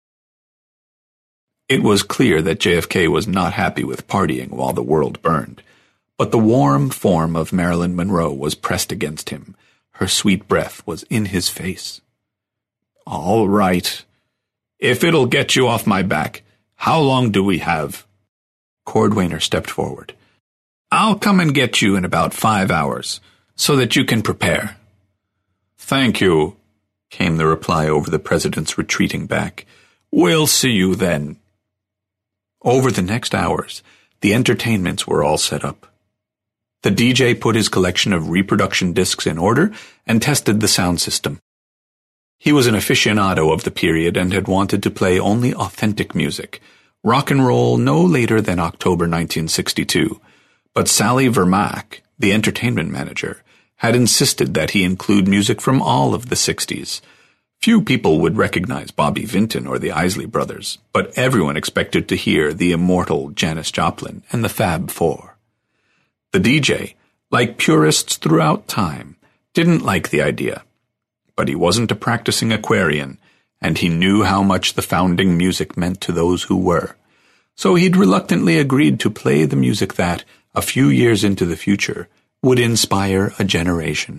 It was clear that J F K was not happy with partying while the world burned, but the warm form of Marilyn Monroe was pressed against him. Her sweet breath was in his face. All right. If it'll get you off my back, how long do we have? Cordwainer stepped forward. I'll come and get you in about five hours, so that you can prepare. Thank you, came the reply over the President's retreating back. We'll see you then. Over the next hours, the entertainments were all set up. The D J put his collection of reproduction discs in order and tested the sound system. He was an aficionado of the period and had wanted to play only authentic music, rock and roll no later than October nineteen sixty-two, but Sally Vermaak, the entertainment manager, had insisted that he include music from all of the sixties. Few people would recognize Bobby Vinton or the Isley Brothers, but everyone expected to hear the immortal Janis Joplin and the Fab Four. The D J, like purists throughout time, didn't like the idea, but he wasn't a practicing Aquarian, and he knew how much the founding music meant to those who were, so he'd reluctantly agreed to play the music that, a few years into the future, would inspire a generation.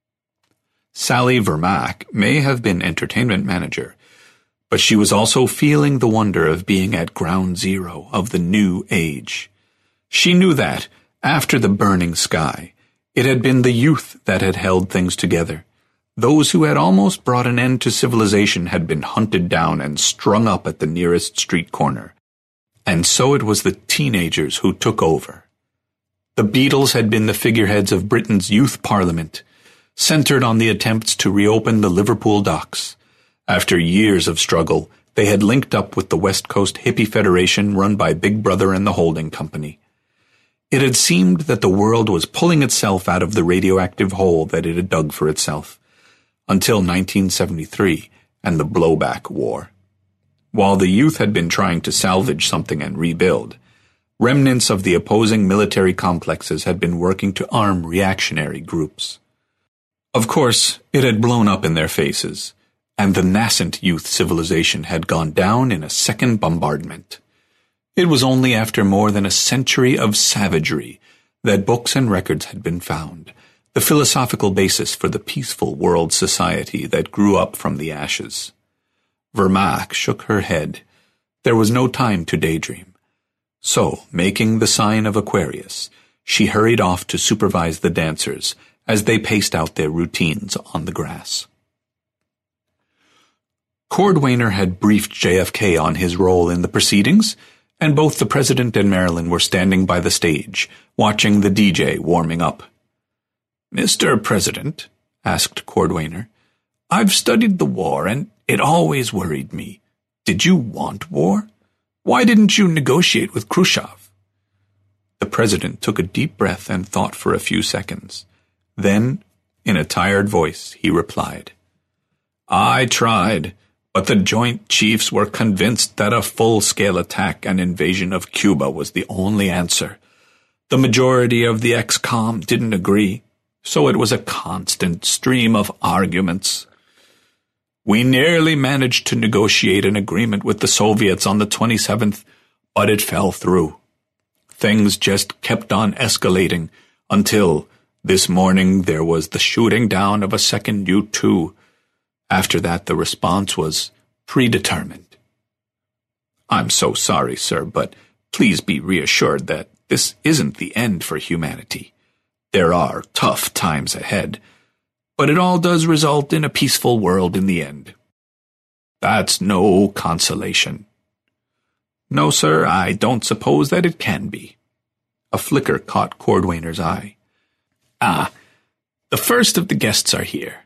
Sally Vermaak may have been entertainment manager, but she was also feeling the wonder of being at ground zero of the new age. She knew that, after the burning sky, it had been the youth that had held things together. Those who had almost brought an end to civilization had been hunted down and strung up at the nearest street corner. And so it was the teenagers who took over. The Beatles had been the figureheads of Britain's youth parliament, centered on the attempts to reopen the Liverpool docks. After years of struggle, they had linked up with the West Coast Hippie Federation run by Big Brother and the Holding Company. It had seemed that the world was pulling itself out of the radioactive hole that it had dug for itself, until nineteen seventy-three and the blowback war. While the youth had been trying to salvage something and rebuild, remnants of the opposing military complexes had been working to arm reactionary groups. Of course, it had blown up in their faces, and the nascent youth civilization had gone down in a second bombardment. It was only after more than a century of savagery that books and records had been found, the philosophical basis for the peaceful world society that grew up from the ashes. Vermaak shook her head. There was no time to daydream. So, making the sign of Aquarius, she hurried off to supervise the dancers as they paced out their routines on the grass. Cordwainer had briefed J F K on his role in the proceedings, and both the President and Marilyn were standing by the stage, watching the D J warming up. "Mister President," asked Cordwainer, "I've studied the war, and it always worried me. Did you want war? Why didn't you negotiate with Khrushchev?" The President took a deep breath and thought for a few seconds. Then, in a tired voice, he replied, "I tried, but the Joint Chiefs were convinced that a full-scale attack and invasion of Cuba was the only answer. The majority of the ex-com didn't agree, so it was a constant stream of arguments. We nearly managed to negotiate an agreement with the Soviets on the twenty-seventh, but it fell through. Things just kept on escalating until, this morning, there was the shooting down of a second U two. After that, the response was predetermined. I'm so sorry, sir, but please be reassured that this isn't the end for humanity. There are tough times ahead, but it all does result in a peaceful world in the end. That's no consolation." "No, sir, I don't suppose that it can be." A flicker caught Cordwainer's eye. "Ah, the first of the guests are here."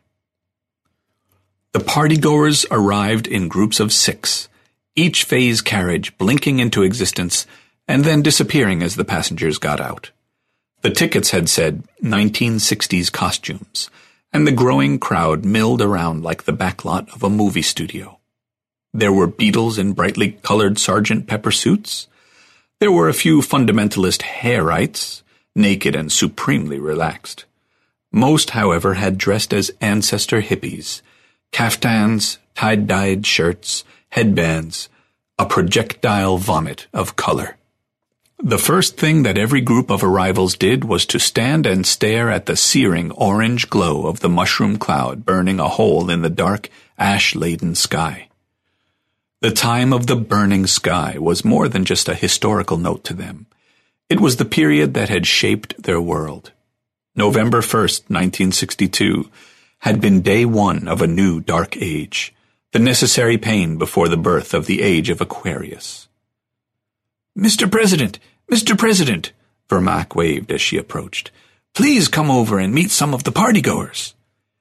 The partygoers arrived in groups of six, each phase carriage blinking into existence and then disappearing as the passengers got out. The tickets had said nineteen sixties costumes, and the growing crowd milled around like the backlot of a movie studio. There were Beatles in brightly colored Sergeant Pepper suits. There were a few fundamentalist Hayrites, naked and supremely relaxed. Most, however, had dressed as ancestor hippies, caftans, tie-dyed shirts, headbands, a projectile vomit of color. The first thing that every group of arrivals did was to stand and stare at the searing orange glow of the mushroom cloud burning a hole in the dark, ash-laden sky. The time of the burning sky was more than just a historical note to them. It was the period that had shaped their world. November first, nineteen sixty-two, had been day one of a new dark age, the necessary pain before the birth of the age of Aquarius. "Mister President, Mister President," Vermaak waved as she approached. "Please come over and meet some of the partygoers."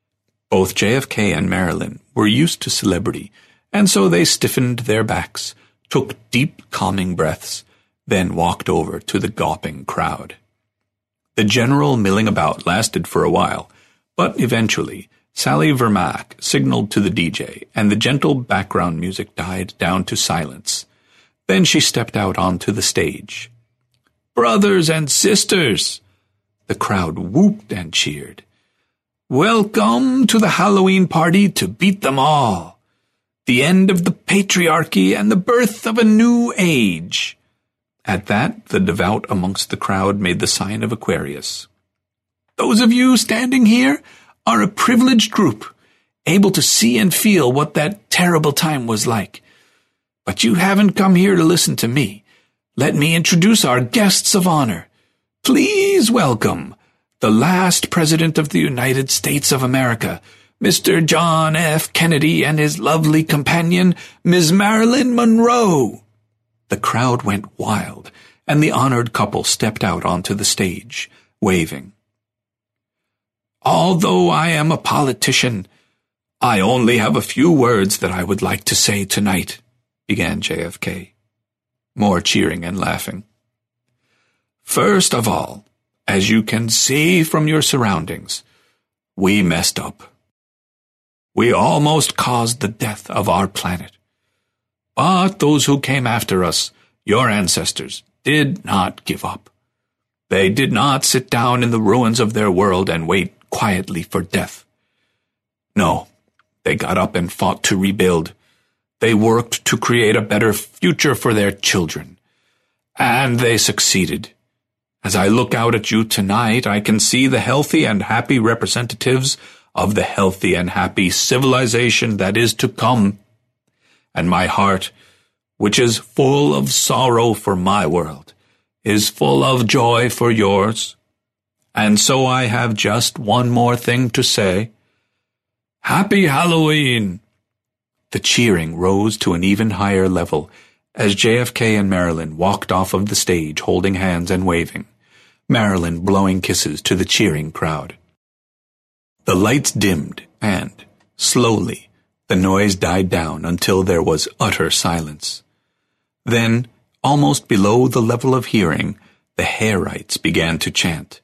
Both J F K and Marilyn were used to celebrity, and so they stiffened their backs, took deep, calming breaths, then walked over to the gawping crowd. The general milling about lasted for a while, but eventually Sally Vermack signaled to the D J, and the gentle background music died down to silence. Then she stepped out onto the stage. "Brothers and sisters!" The crowd whooped and cheered. "Welcome to the Halloween party to beat them all. The end of the patriarchy and the birth of a new age." At that, the devout amongst the crowd made the sign of Aquarius. "Those of you standing here are a privileged group, able to see and feel what that terrible time was like. But you haven't come here to listen to me. Let me introduce our guests of honor. Please welcome the last President of the United States of America, Mister John F. Kennedy, and his lovely companion, Miz Marilyn Monroe." The crowd went wild, and the honored couple stepped out onto the stage, waving. "Although I am a politician, I only have a few words that I would like to say tonight," began J F K. More cheering and laughing. "First of all, as you can see from your surroundings, we messed up. We almost caused the death of our planet. But those who came after us, your ancestors, did not give up. They did not sit down in the ruins of their world and wait quietly for death. No, they got up and fought to rebuild. They worked to create a better future for their children. And they succeeded. As I look out at you tonight, I can see the healthy and happy representatives of the healthy and happy civilization that is to come. And my heart, which is full of sorrow for my world, is full of joy for yours. And so I have just one more thing to say. Happy Halloween!" The cheering rose to an even higher level as J F K and Marilyn walked off of the stage holding hands and waving, Marilyn blowing kisses to the cheering crowd. The lights dimmed, and, slowly, the noise died down until there was utter silence. Then, almost below the level of hearing, the Hayrites began to chant.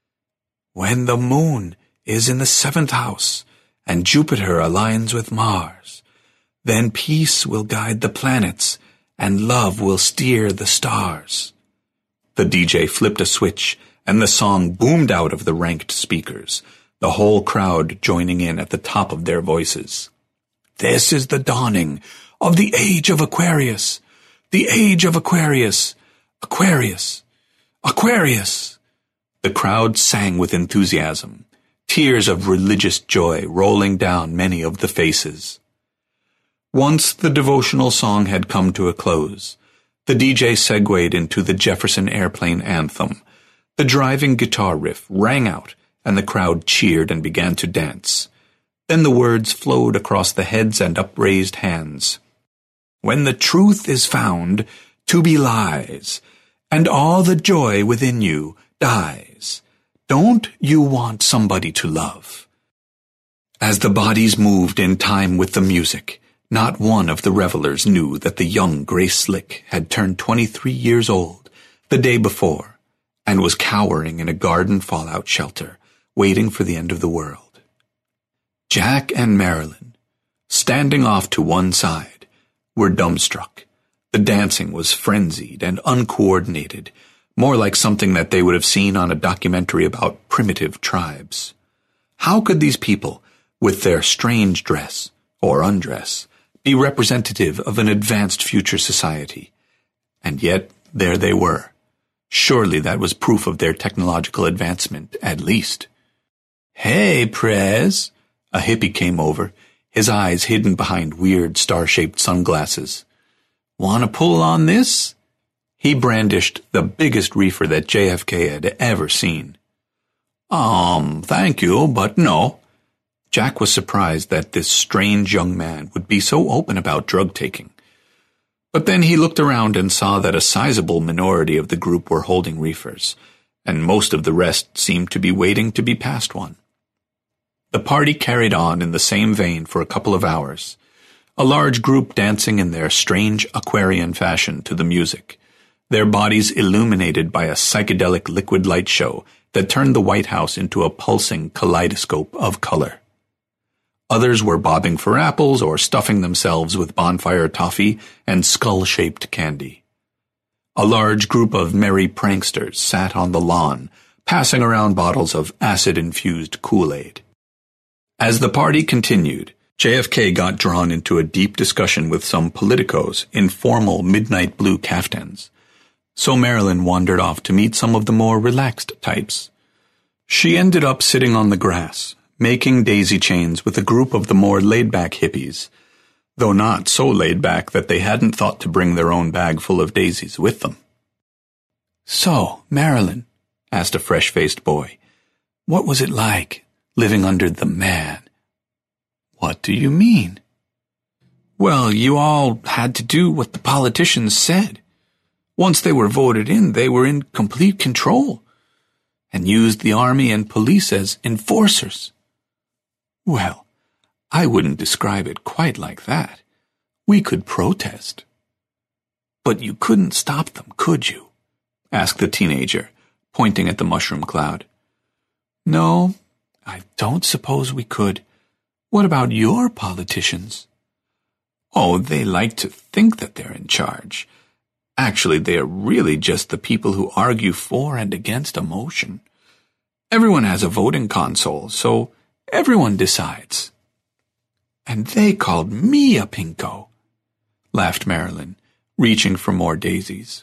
"When the moon is in the seventh house, and Jupiter aligns with Mars, then peace will guide the planets, and love will steer the stars." The D J flipped a switch, and the song boomed out of the ranked speakers, the whole crowd joining in at the top of their voices. "This is the dawning of the age of Aquarius, the age of Aquarius, Aquarius, Aquarius." The crowd sang with enthusiasm, tears of religious joy rolling down many of the faces. Once the devotional song had come to a close, the D J segued into the Jefferson Airplane anthem. The driving guitar riff rang out, and the crowd cheered and began to dance. Then the words flowed across the heads and upraised hands. "When the truth is found to be lies, and all the joy within you dies, don't you want somebody to love?" As the bodies moved in time with the music, not one of the revelers knew that the young Grace Slick had turned twenty-three years old the day before and was cowering in a garden fallout shelter, waiting for the end of the world. Jack and Marilyn, standing off to one side, were dumbstruck. The dancing was frenzied and uncoordinated, more like something that they would have seen on a documentary about primitive tribes. How could these people, with their strange dress, or undress, be representative of an advanced future society? And yet, there they were. Surely that was proof of their technological advancement, at least. "Hey, Prez!" A hippie came over, his eyes hidden behind weird star-shaped sunglasses. "Want to pull on this?" He brandished the biggest reefer that J F K had ever seen. Um, thank you, but no." Jack was surprised that this strange young man would be so open about drug-taking. But then he looked around and saw that a sizable minority of the group were holding reefers, and most of the rest seemed to be waiting to be passed one. The party carried on in the same vein for a couple of hours, a large group dancing in their strange Aquarian fashion to the music, their bodies illuminated by a psychedelic liquid light show that turned the White House into a pulsing kaleidoscope of color. Others were bobbing for apples or stuffing themselves with bonfire toffee and skull-shaped candy. A large group of merry pranksters sat on the lawn, passing around bottles of acid-infused Kool-Aid. As the party continued, J F K got drawn into a deep discussion with some politicos in formal midnight blue caftans, so Marilyn wandered off to meet some of the more relaxed types. She ended up sitting on the grass, making daisy chains with a group of the more laid-back hippies, though not so laid-back that they hadn't thought to bring their own bag full of daisies with them. "So, Marilyn," asked a fresh-faced boy, "what was it like, living under the man?" "What do you mean?" "Well, you all had to do what the politicians said. Once they were voted in, they were in complete control, and used the army and police as enforcers." "Well, I wouldn't describe it quite like that. We could protest." "But you couldn't stop them, could you?" asked the teenager, pointing at the mushroom cloud. "No, I don't suppose we could. What about your politicians?" "Oh, they like to think that they're in charge. Actually, they are really just the people who argue for and against a motion. Everyone has a voting console, so everyone decides." "And they called me a pinko," laughed Marilyn, reaching for more daisies.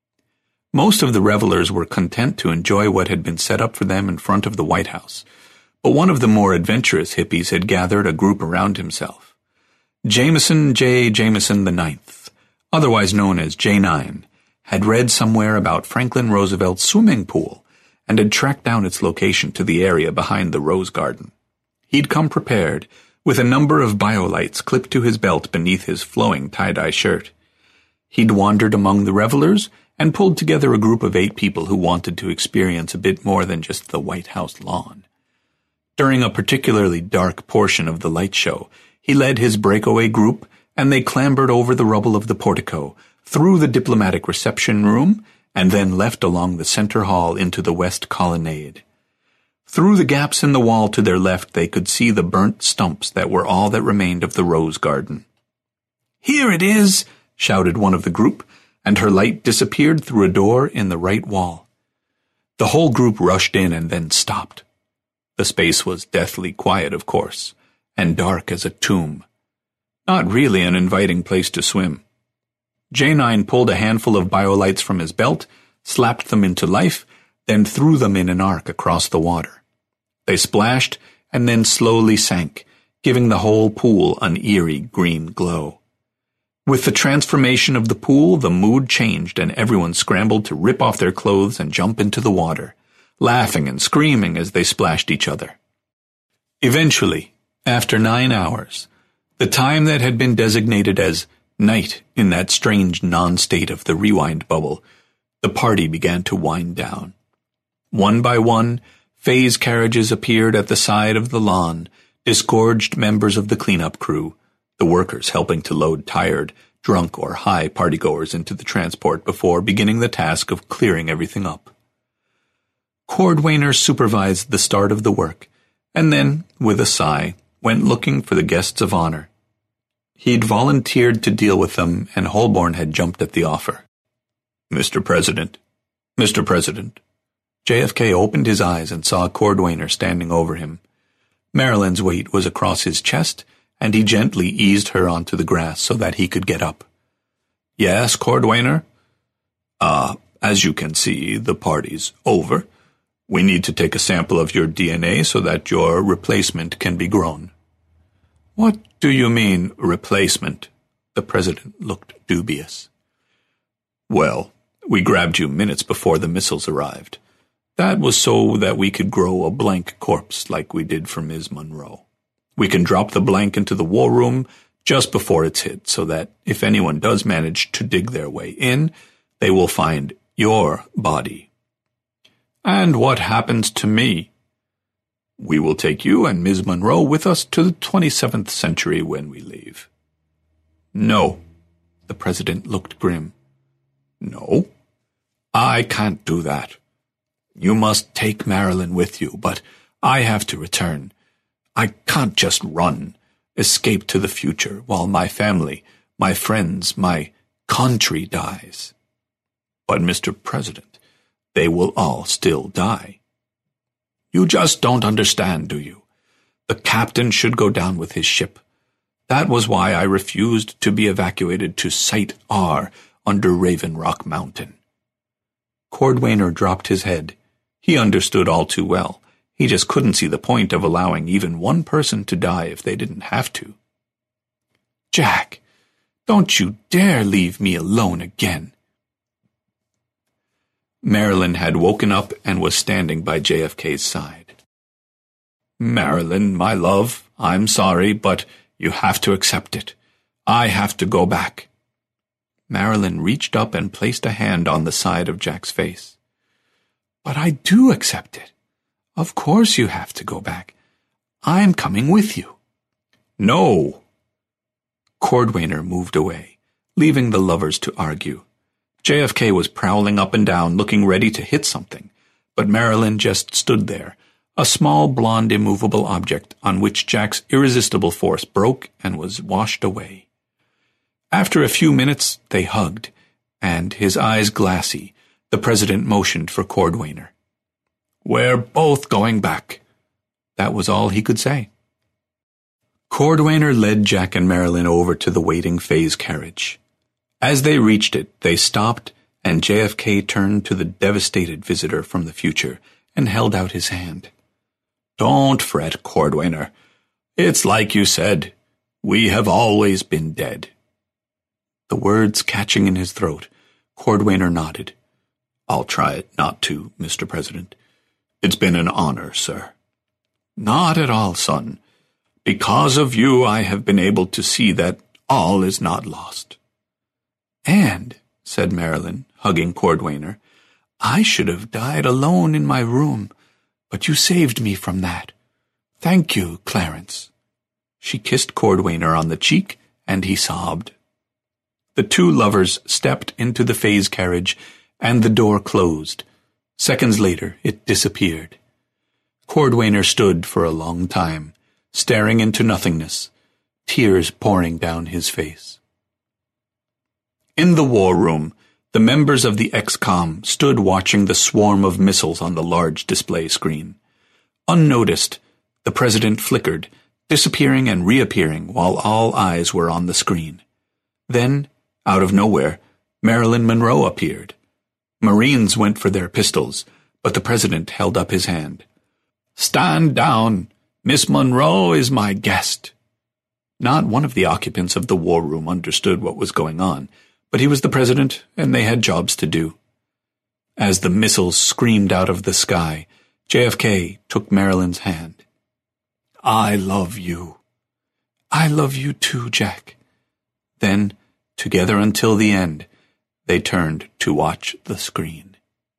Most of the revelers were content to enjoy what had been set up for them in front of the White House, but one of the more adventurous hippies had gathered a group around himself. Jameson J. Jameson the Ninth, otherwise known as J nine, had read somewhere about Franklin Roosevelt's swimming pool and had tracked down its location to the area behind the Rose Garden. He'd come prepared, with a number of biolights clipped to his belt beneath his flowing tie-dye shirt. He'd wandered among the revelers and pulled together a group of eight people who wanted to experience a bit more than just the White House lawn. During a particularly dark portion of the light show, he led his breakaway group, and they clambered over the rubble of the portico, through the diplomatic reception room, and then left along the center hall into the west colonnade. Through the gaps in the wall to their left they could see the burnt stumps that were all that remained of the Rose Garden. "Here it is!" shouted one of the group, and her light disappeared through a door in the right wall. The whole group rushed in and then stopped. The space was deathly quiet, of course, and dark as a tomb. Not really an inviting place to swim. J nine pulled a handful of biolights from his belt, slapped them into life, then threw them in an arc across the water. They splashed and then slowly sank, giving the whole pool an eerie green glow. With the transformation of the pool, the mood changed and everyone scrambled to rip off their clothes and jump into the water, laughing and screaming as they splashed each other. Eventually, after nine hours, the time that had been designated as night in that strange non-state of the rewind bubble, the party began to wind down. One by one, phase carriages appeared at the side of the lawn, disgorged members of the cleanup crew, the workers helping to load tired, drunk or high partygoers into the transport before beginning the task of clearing everything up. Cordwainer supervised the start of the work, and then, with a sigh, went looking for the guests of honor. He'd volunteered to deal with them, and Holborn had jumped at the offer. "Mister President, Mister President." J F K opened his eyes and saw Cordwainer standing over him. Marilyn's weight was across his chest, and he gently eased her onto the grass so that he could get up. "Yes, Cordwainer?" Ah, uh, as you can see, the party's over. We need to take a sample of your D N A so that your replacement can be grown." "What do you mean, replacement?" The president looked dubious. "Well, we grabbed you minutes before the missiles arrived. That was so that we could grow a blank corpse like we did for Miz Monroe. We can drop the blank into the war room just before it's hit so that if anyone does manage to dig their way in, they will find your body." "And what happens to me?" We will take you and Miz Monroe with us to the twenty-seventh century when we leave. No. The president looked grim. No. I can't do that. You must take Marilyn with you, but I have to return. I can't just run, escape to the future while my family, my friends, my country dies. But, Mister President, they will all still die. You just don't understand, do you? The captain should go down with his ship. That was why I refused to be evacuated to Site R under Raven Rock Mountain. Cordwainer dropped his head. He understood all too well. He just couldn't see the point of allowing even one person to die if they didn't have to. Jack, don't you dare leave me alone again. Marilyn had woken up and was standing by J F K's side. Marilyn, my love, I'm sorry, but you have to accept it. I have to go back. Marilyn reached up and placed a hand on the side of Jack's face. But I do accept it. Of course you have to go back. I'm coming with you. No. Cordwainer moved away, leaving the lovers to argue. J F K was prowling up and down, looking ready to hit something, but Marilyn just stood there, a small blonde immovable object on which Jack's irresistible force broke and was washed away. After a few minutes, they hugged, and, his eyes glassy, the president motioned for Cordwainer. We're both going back. That was all he could say. Cordwainer led Jack and Marilyn over to the waiting phase carriage. As they reached it, they stopped, and J F K turned to the devastated visitor from the future and held out his hand. Don't fret, Cordwainer. It's like you said. We have always been dead. The words catching in his throat, Cordwainer nodded. I'll try it not to, Mister President. It's been an honor, sir. Not at all, son. Because of you, I have been able to see that all is not lost. And, said Marilyn, hugging Cordwainer, I should have died alone in my room, but you saved me from that. Thank you, Clarence. She kissed Cordwainer on the cheek, and he sobbed. The two lovers stepped into the phase carriage, and the door closed. Seconds later, it disappeared. Cordwainer stood for a long time, staring into nothingness, tears pouring down his face. In the war room, the members of the X COM stood watching the swarm of missiles on the large display screen. Unnoticed, the president flickered, disappearing and reappearing while all eyes were on the screen. Then, out of nowhere, Marilyn Monroe appeared. Marines went for their pistols, but the president held up his hand. Stand down. Miss Monroe is my guest. Not one of the occupants of the war room understood what was going on, but he was the president, and they had jobs to do. As the missiles screamed out of the sky, J F K took Marilyn's hand. I love you. I love you too, Jack. Then, together until the end, they turned to watch the screen.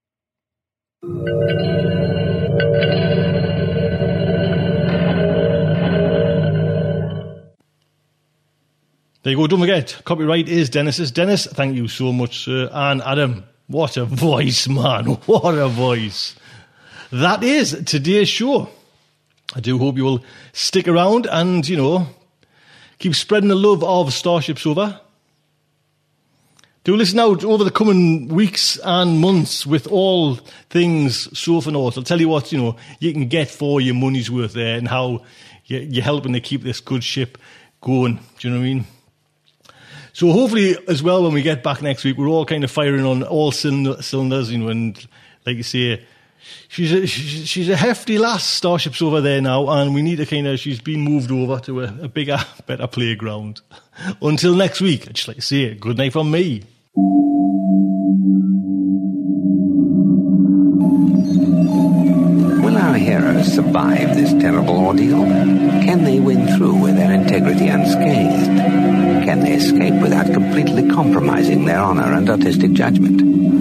There you go, don't forget, copyright is Dennis's. Dennis, thank you so much, sir. And Adam, what a voice, man. What a voice. That is today's show. I do hope you will stick around and, you know, keep spreading the love of Starship Sofa. Do listen out over the coming weeks and months with all things Sofanauts. I'll tell you what, you know, you can get for your money's worth there and how you're helping to keep this good ship going. Do you know what I mean? So hopefully, as well, when we get back next week, we're all kind of firing on all cylinders, you know, and like you say, she's a, she's a hefty lass, Starship's over there now, and we need to kind of, she's been moved over to a, a bigger, better playground. Until next week, I'd just like to say good night from me. Will our heroes survive this terrible ordeal? Can they win through with their integrity unscathed? Can they escape without completely compromising their honor and artistic judgment?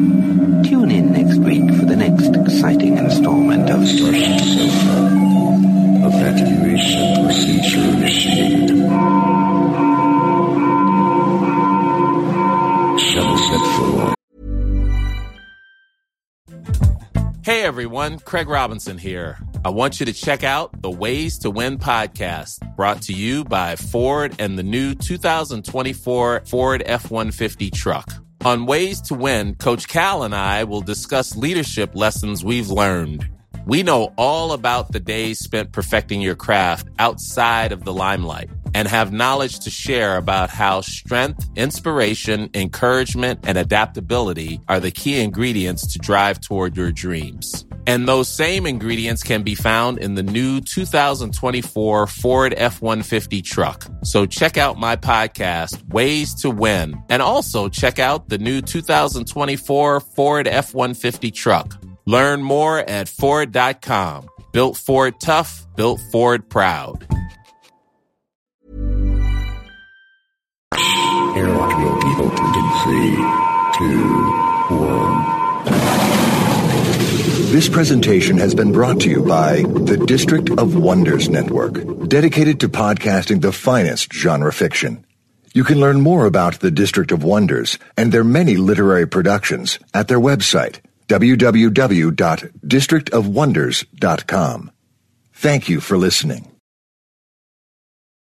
Tune in next week for the next exciting installment of Starship Sofa. everyone, Craig Robinson here. I want you to check out the Ways to Win podcast, brought to you by Ford and the new two thousand twenty-four Ford F one fifty truck. On Ways to Win, Coach Cal and I will discuss leadership lessons we've learned. We know all about the days spent perfecting your craft outside of the limelight and have knowledge to share about how strength, inspiration, encouragement, and adaptability are the key ingredients to drive toward your dreams. And those same ingredients can be found in the new two thousand twenty-four Ford F one fifty truck. So check out my podcast, Ways to Win, and also check out the new two thousand twenty-four Ford F one fifty truck. Learn more at Ford dot com. Built Ford tough, built Ford proud. Airlock will be opened in three, two, one. This presentation has been brought to you by the District of Wonders Network, dedicated to podcasting the finest genre fiction. You can learn more about the District of Wonders and their many literary productions at their website, w w w dot district of wonders dot com. Thank you for listening.